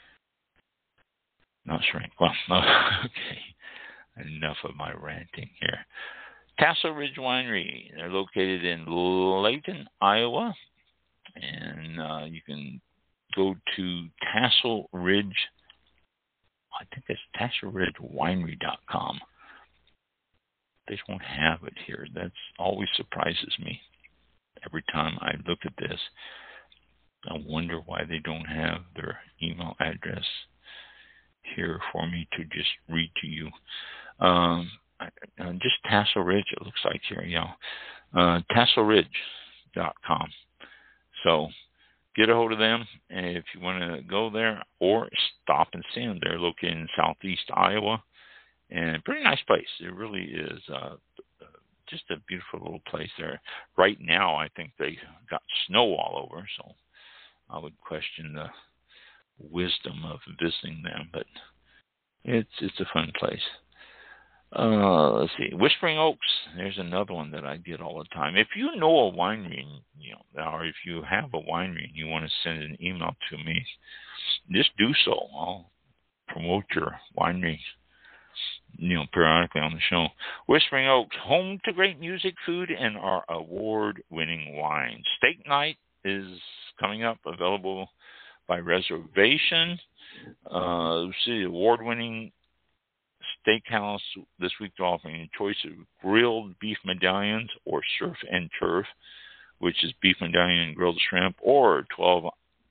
not shrink. Well, okay. Enough of my ranting here. Tassel Ridge Winery. They're located in Layton, Iowa. And uh, you can go to Tassel Ridge. I think it's tassel ridge winery dot com. They don't have it here. That always surprises me. Every time I look at this, I wonder why they don't have their email address here for me to just read to you. Um, just Tassel Ridge, it looks like here, you know, uh, tassel ridge dot com. So get a hold of them if you want to go there, or stop and see them. They're located in southeast Iowa, and a pretty nice place. It really is uh, just a beautiful little place there. Right now, I think they got snow all over, so I would question the wisdom of visiting them, but it's it's a fun place. Uh, let's see, Whispering Oaks. There's another one that I get all the time. If you know a winery, you know, or if you have a winery and you want to send an email to me, just do so. I'll promote your winery, you know, periodically on the show. Whispering Oaks, home to great music, food, and our award-winning wine. Steak Night is coming up, available by reservation. Uh, let's see, award-winning steakhouse this week to offering a choice of grilled beef medallions or surf and turf, which is beef medallion and grilled shrimp, or twelve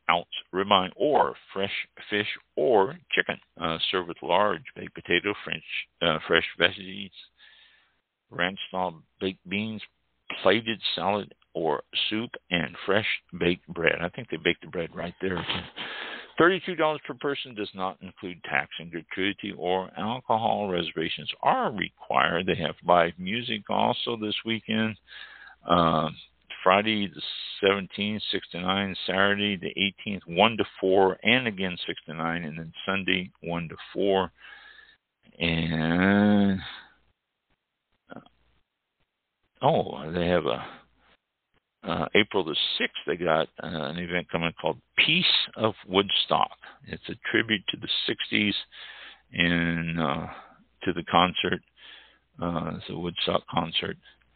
ounce ribeye or fresh fish or chicken. Uh, serve with large baked potato, French, uh, fresh veggies, ranch-style baked beans, plated salad or soup, and fresh baked bread. I think they baked the bread right there. thirty-two dollars per person does not include tax, and gratuity or alcohol reservations are required. They have live music also this weekend. Uh, Friday the seventeenth, six to nine. Saturday the eighteenth, one to four. And again, six to nine. And then Sunday, one to four. And, uh, oh, they have a, uh, April the sixth, they got uh, an event coming called Peace of Woodstock. It's a tribute to the sixties and uh, to the concert. Uh, it's a Woodstock concert.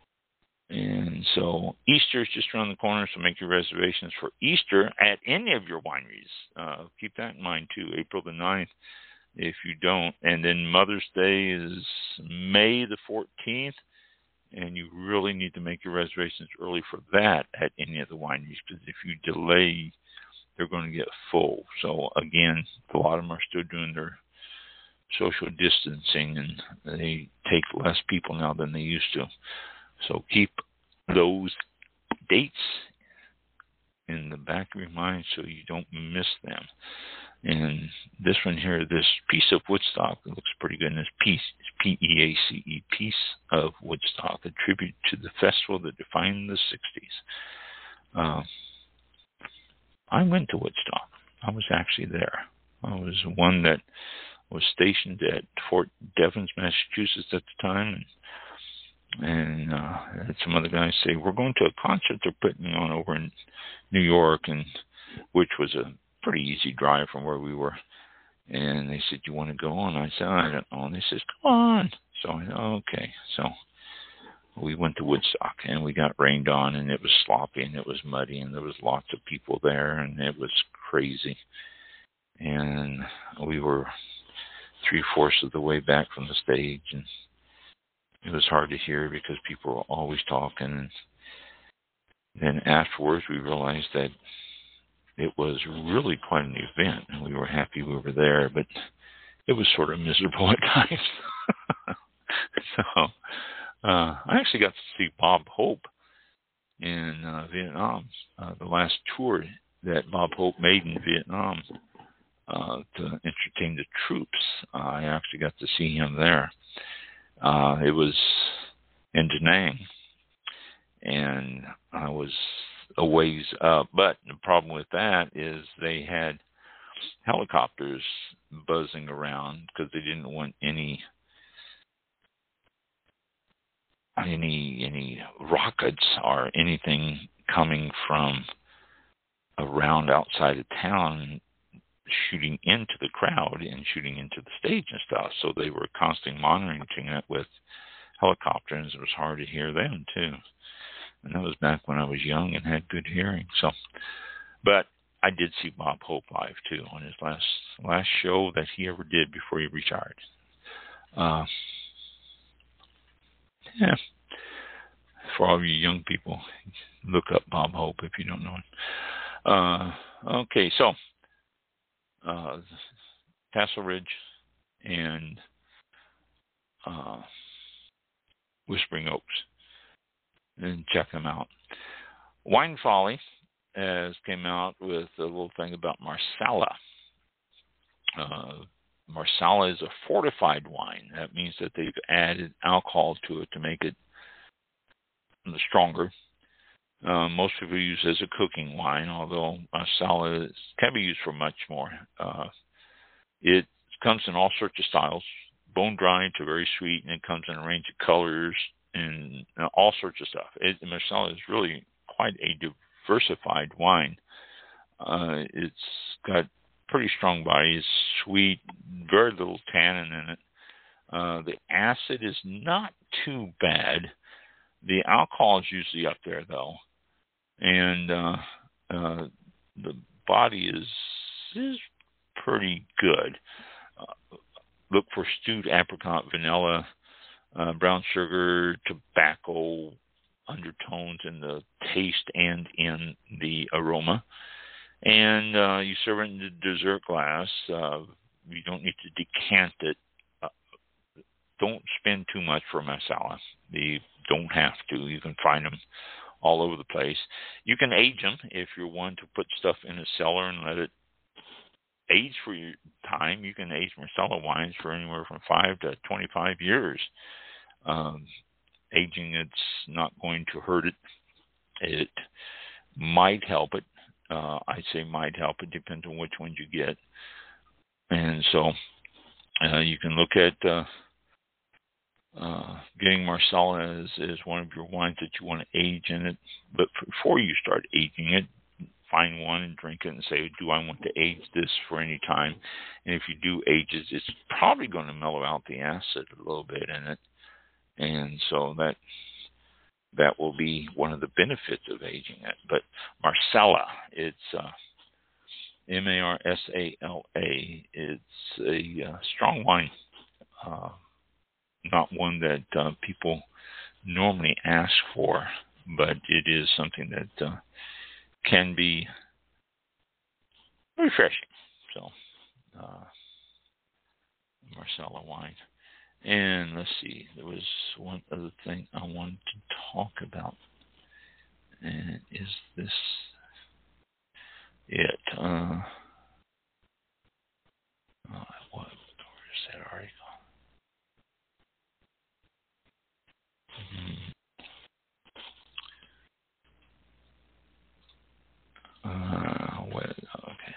And so Easter is just around the corner, so make your reservations for Easter at any of your wineries. Uh, keep that in mind, too, April the ninth, if you don't. And then Mother's Day is May the fourteenth, and you really need to make your reservations early for that at any of the wineries, because if you delay, they're going to get full. So, again, a lot of them are still doing their social distancing, and they take less people now than they used to. So keep those dates in the back of your mind so you don't miss them. And this one here, this Peace of Woodstock, it looks pretty good. And this Peace, P E A C E, Peace of Woodstock, a tribute to the festival that defined the sixties. Uh, I went to Woodstock. I was actually there. I was one that was stationed at Fort Devens, Massachusetts at the time, and And uh, had some other guys say, we're going to a concert they're putting on over in New York, and which was a pretty easy drive from where we were. And they said, you want to go on? I said, I don't know. And they said, come on. So I said, okay. So we went to Woodstock, and we got rained on, and it was sloppy, and it was muddy, and there was lots of people there, and it was crazy. And we were three-fourths of the way back from the stage, and it was hard to hear because people were always talking. Then afterwards, we realized that it was really quite an event, and we were happy we were there, but it was sort of miserable at times. so uh, I actually got to see Bob Hope in uh, Vietnam, uh, the last tour that Bob Hope made in Vietnam uh, to entertain the troops. Uh, I actually got to see him there. Uh, it was in Da Nang, and I was a ways up. But the problem with that is they had helicopters buzzing around because they didn't want any any any rockets or anything coming from around outside of town shooting into the crowd and shooting into the stage and stuff. So they were constantly monitoring it with helicopters. It was hard to hear them too. And that was back when I was young and had good hearing. So, but I did see Bob Hope live too on his last last show that he ever did before he retired. Uh, yeah. For all of you young people, look up Bob Hope if you don't know him. Uh, okay, so uh, Castle Ridge and uh, Whispering Oaks, and check them out. Wine Folly has came out with a little thing about Marsala. Uh, Marsala is a fortified wine. That means that they've added alcohol to it to make it stronger. Uh, most people use it as a cooking wine, although Marsala is, can be used for much more. Uh, it comes in all sorts of styles, bone dry to very sweet, and it comes in a range of colors and uh, all sorts of stuff. It, Marsala is really quite a diversified wine. Uh, it's got pretty strong body, it's sweet, very little tannin in it. Uh, the acid is not too bad. The alcohol is usually up there, though, and uh, uh, the body is is pretty good. Uh, look for stewed apricot, vanilla, uh, brown sugar, tobacco undertones in the taste and in the aroma. And uh, you serve it in the dessert glass. Uh, you don't need to decant it. Uh, don't spend too much for Marsala. You don't have to. You can find them all over the place. You can age them if you're one to put stuff in a cellar and let it age for your time. You can age Marsala wines for anywhere from five to twenty-five years. Um, aging, it's not going to hurt it. It might help it. Uh, I say might help. It depends on which ones you get. And so uh, you can look at uh, uh, getting Marsala as, as one of your wines that you want to age in it. But before you start aging it, find one and drink it and say, do I want to age this for any time? And if you do age it, it's probably going to mellow out the acid a little bit in it. And so that that will be one of the benefits of aging it. But Marsala, it's uh, M A R S A L A. It's a uh, strong wine, uh, not one that uh, people normally ask for, but it is something that uh, can be refreshing. So, uh, Marsala wine. And let's see, there was one other thing I wanted to talk about. And is this it? Uh, oh, what? Where's that article? Hmm. Uh, what? Okay.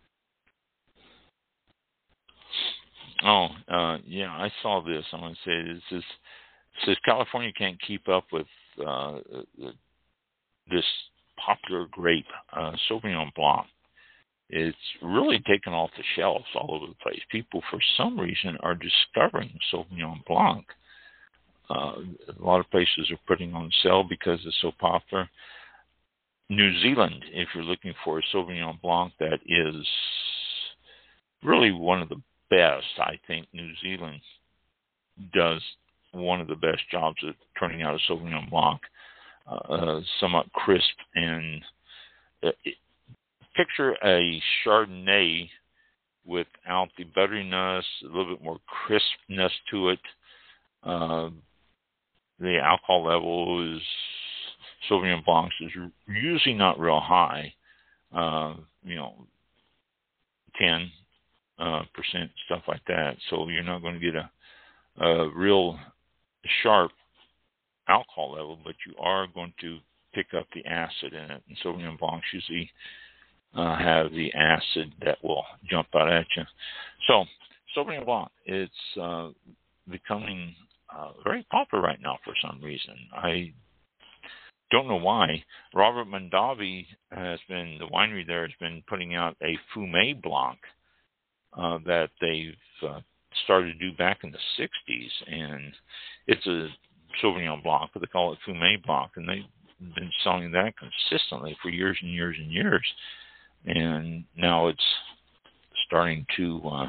Oh, uh, yeah, I saw this. I'm going to say this is says California can't keep up with uh, this popular grape, uh, Sauvignon Blanc. It's really taken off the shelves all over the place. People, for some reason, are discovering Sauvignon Blanc. Uh, a lot of places are putting on sale because it's so popular. New Zealand, if you're looking for a Sauvignon Blanc that is really one of the best, I think New Zealand does one of the best jobs at turning out a Sauvignon Blanc, uh, somewhat crisp. And uh, it, picture a Chardonnay without the butteriness, a little bit more crispness to it. Uh, the alcohol level is Sauvignon Blancs is usually not real high, uh, you know, ten uh, percent, stuff like that. So you're not going to get a, a real sharp alcohol level, but you are going to pick up the acid in it. And Sauvignon Blancs usually uh, have the acid that will jump out at you. So Sauvignon Blanc, it's uh, becoming uh, very popular right now for some reason. I don't know why. Robert Mondavi has been, the winery there has been putting out a Fumé Blanc uh, that they've uh, started to do back in the sixties, and it's a Sauvignon Blanc, but they call it Fumé Blanc, and they've been selling that consistently for years and years and years, and now it's starting to uh,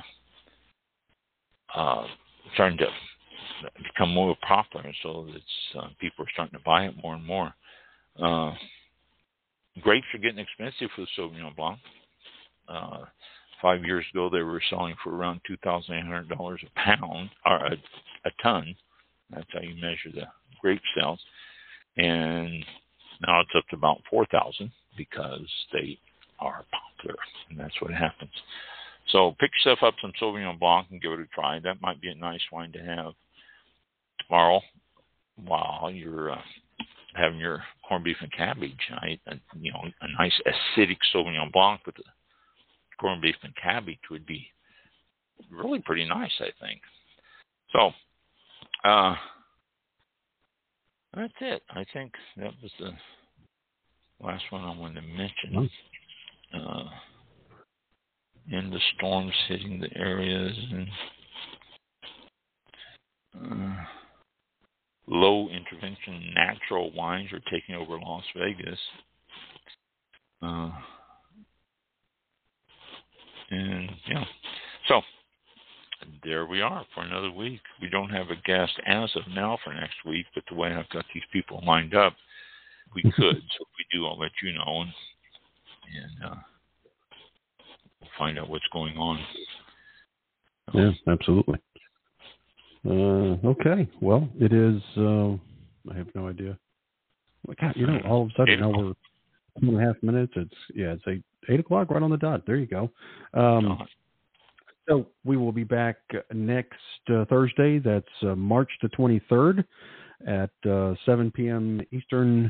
uh, starting to become more popular, so it's uh, people are starting to buy it more and more. Uh, grapes are getting expensive for the Sauvignon Blanc. Uh, five years ago, they were selling for around two thousand eight hundred dollars a pound, or a, a ton. That's how you measure the grape sales. And now it's up to about four thousand because they are popular, and that's what happens. So pick yourself up some Sauvignon Blanc and give it a try. That might be a nice wine to have tomorrow while you're uh, having your corned beef and cabbage. I, you know, a nice acidic Sauvignon Blanc with the corned beef and cabbage would be really pretty nice, I think. So uh, that's it. I think that was the last one I wanted to mention. Uh, and the storms hitting the areas and uh, low intervention natural wines are taking over Las Vegas. Uh, and yeah, so there we are for another week. We don't have a guest as of now for next week, but the way I've got these people lined up, we could. So if we do, I'll let you know. And, and uh, find out what's going on. So. Yeah, absolutely. Uh, okay. Well, it is. Uh, I have no idea. God, you know, all of a sudden now we're two and a half minutes. It's yeah, it's eight eight o'clock right on the dot. There you go. Um, oh. So we will be back next uh, Thursday. That's uh, March the twenty-third at uh, seven p.m. Eastern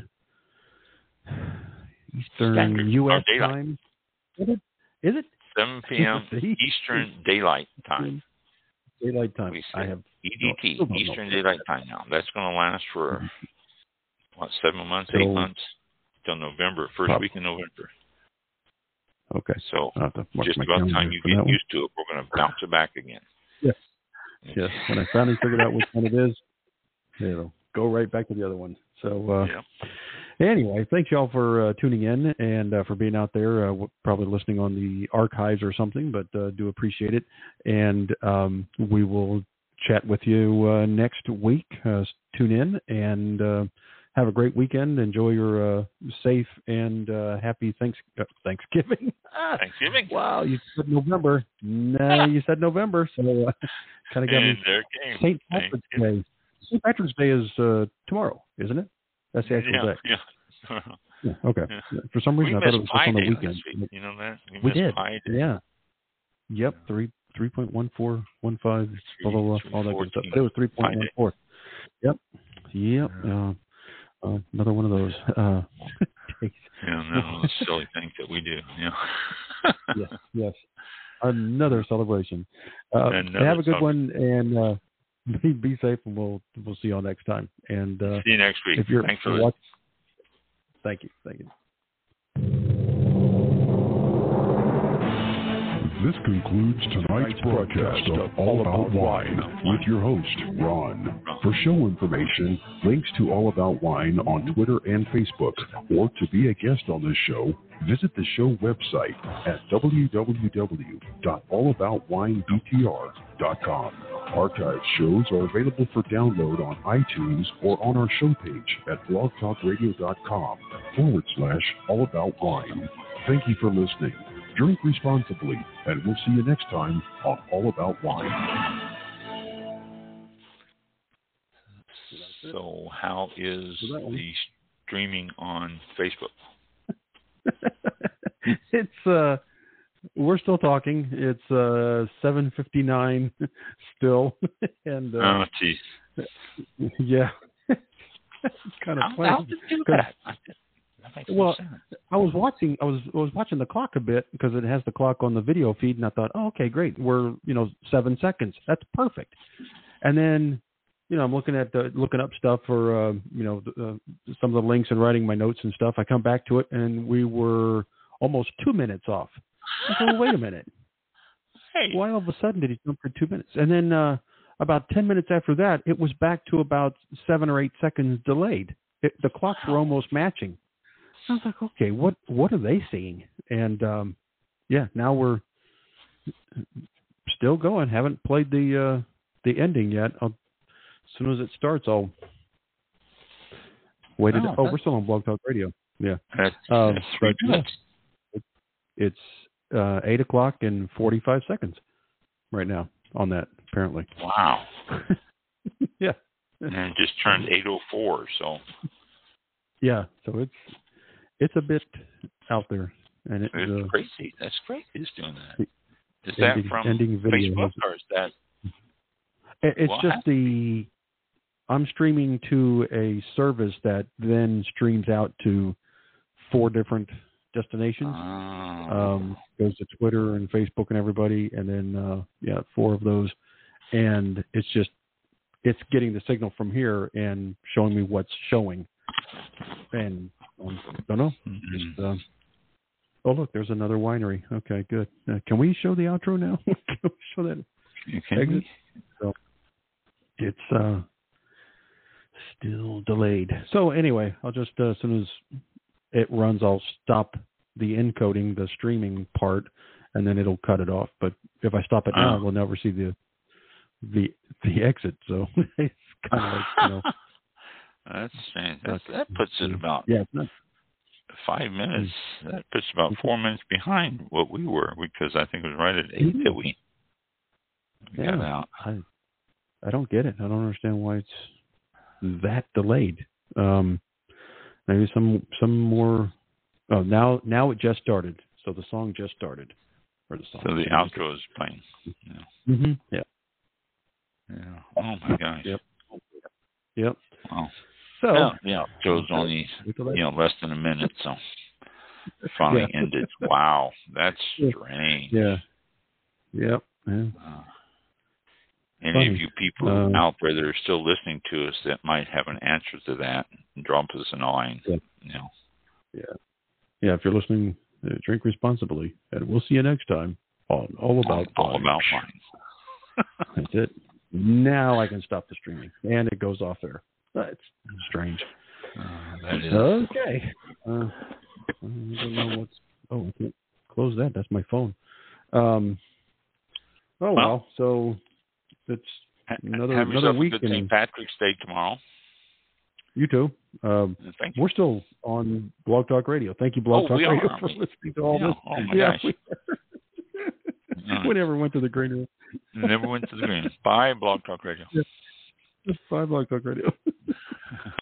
Eastern Standard, U S time. Is it? Is it? seven p.m. Eastern Daylight Time. Daylight Time. I have E D T, no, Eastern Daylight Time now. That's going to last for, what, seven months, so, eight months? Till November, first probably. week in November. Okay. So just about time you get used to it, we're going to bounce it back again. Yes. Yes. When I finally figured out which one it is, it'll go right back to the other one. So uh, yeah. Anyway, thanks y'all for uh, tuning in and uh, for being out there, uh, probably listening on the archives or something, but uh, do appreciate it. And um, we will chat with you uh, next week. Uh, tune in and uh, have a great weekend. Enjoy your uh, safe and uh, happy thanks- uh, Thanksgiving. Thanksgiving. Wow, you said November. No, you said November, so uh, kind of got and me. Saint Patrick's Day. Saint Patrick's Day is uh, tomorrow, isn't it? That's the actual yeah, day. Yeah. yeah. Okay. Yeah. For some reason, we I thought it was just on the Day weekend. Week. You know that? We, we did. Pi Day. Yeah. Yep. Three three point one four one five. Blah blah blah. All that good stuff. But it was three point one four. Yep. Yep. Uh, uh, another one of those. Uh, yeah. No, those silly things that we do. Yeah. yes. Yes. Another celebration. Uh, another have a good celebration. one and. Uh, Be, be safe, and we'll we'll see you all next time. And uh, see you next week. If you're Thanks for watching, thank you, thank you. This concludes tonight's broadcast of All About Wine with your host, Ron. For show information, links to All About Wine on Twitter and Facebook, or to be a guest on this show, visit the show website at w w w dot all about wine b t r dot com. Archived shows are available for download on iTunes or on our show page at blogtalkradio.com forward slash all about wine. Thank you for listening. Drink responsibly, and we'll see you next time on All About Wine. So how is the streaming on Facebook? It's, uh, we're still talking. It's uh, seven fifty-nine still. and uh, Oh, geez. Yeah. It's kind of funny. How did you do that? Well, I was watching. I was I was watching the clock a bit because it has the clock on the video feed, and I thought, oh, okay, great. We're you know seven seconds. That's perfect. And then, you know, I'm looking at the, looking up stuff for uh, you know uh, some of the links and writing my notes and stuff. I come back to it, and we were almost two minutes off. I said, well, wait a minute. Hey. Why all of a sudden did he jump for two minutes? And then uh, about ten minutes after that, it was back to about seven or eight seconds delayed. It, the clocks were almost matching. I was like, okay, what what are they seeing? And um, yeah, now we're still going. Haven't played the uh, the ending yet. I'll, as soon as it starts, I'll wait. Oh, it, oh we're still on Blog Talk Radio. Yeah, that's, um, that's three minutes. It, it's uh, eight o'clock and forty-five seconds right now on that. Apparently. Wow. Yeah. And it just turned eight oh four. So. Yeah. So it's. It's a bit out there, and it's uh, crazy. That's crazy. It's doing that. Is that ending, from ending Facebook, or is that? It's just happened? the. I'm streaming to a service that then streams out to four different destinations. Oh. Um, goes to Twitter and Facebook and everybody, and then uh, yeah, four of those, and it's just it's getting the signal from here and showing me what's showing, and. Um, don't know. Mm-hmm. Just, uh, oh, look, there's another winery. Okay, good. Uh, can we show the outro now? Can we show that exit? So it's uh, still delayed. So anyway, I'll just uh, as soon as it runs, I'll stop the encoding, the streaming part, and then it'll cut it off. But if I stop it now, oh. we'll never see the the the exit. So it's kind of like, you know. That's fantastic. That puts it about yeah, it's not, five minutes. That puts about four minutes behind what we were, because I think it was right at eight that we, we yeah. got out. I, I don't get it. I don't understand why it's that delayed. Um, maybe some some more. Oh, now now it just started. So the song just started. Or the song. So the outro is playing. Yeah. Mm-hmm. Yeah. Yeah. Oh my gosh. Yep. Yep. Wow. So yeah, yeah. Joe's only you know less than a minute, so it finally yeah. ended. Wow, that's strange. Yeah. Yep. Yeah. Uh, any Funny. of you people um, out there that are still listening to us that might have an answer to that, drop us a line. Yeah. You know. Yeah. Yeah. If you're listening, uh, drink responsibly, and we'll see you next time on All About All, all Wine. About Wine. That's it. Now I can stop the streaming, and it goes off there. That's strange. Uh, that is okay. Uh, I don't know what's. Oh, I can't close that. That's my phone. Um. Oh well. well so it's another have another week. A good Saint Patrick's Day tomorrow. You too. Um, Thank you. We're still on Blog Talk Radio. Thank you, Blog oh, Talk we Radio, are, for we? listening to all yeah. this. Oh my yeah, gosh. We, we never went to the green room. Never went to the green room. Bye, Blog Talk Radio. Yeah. Bye, Blog Talk Radio.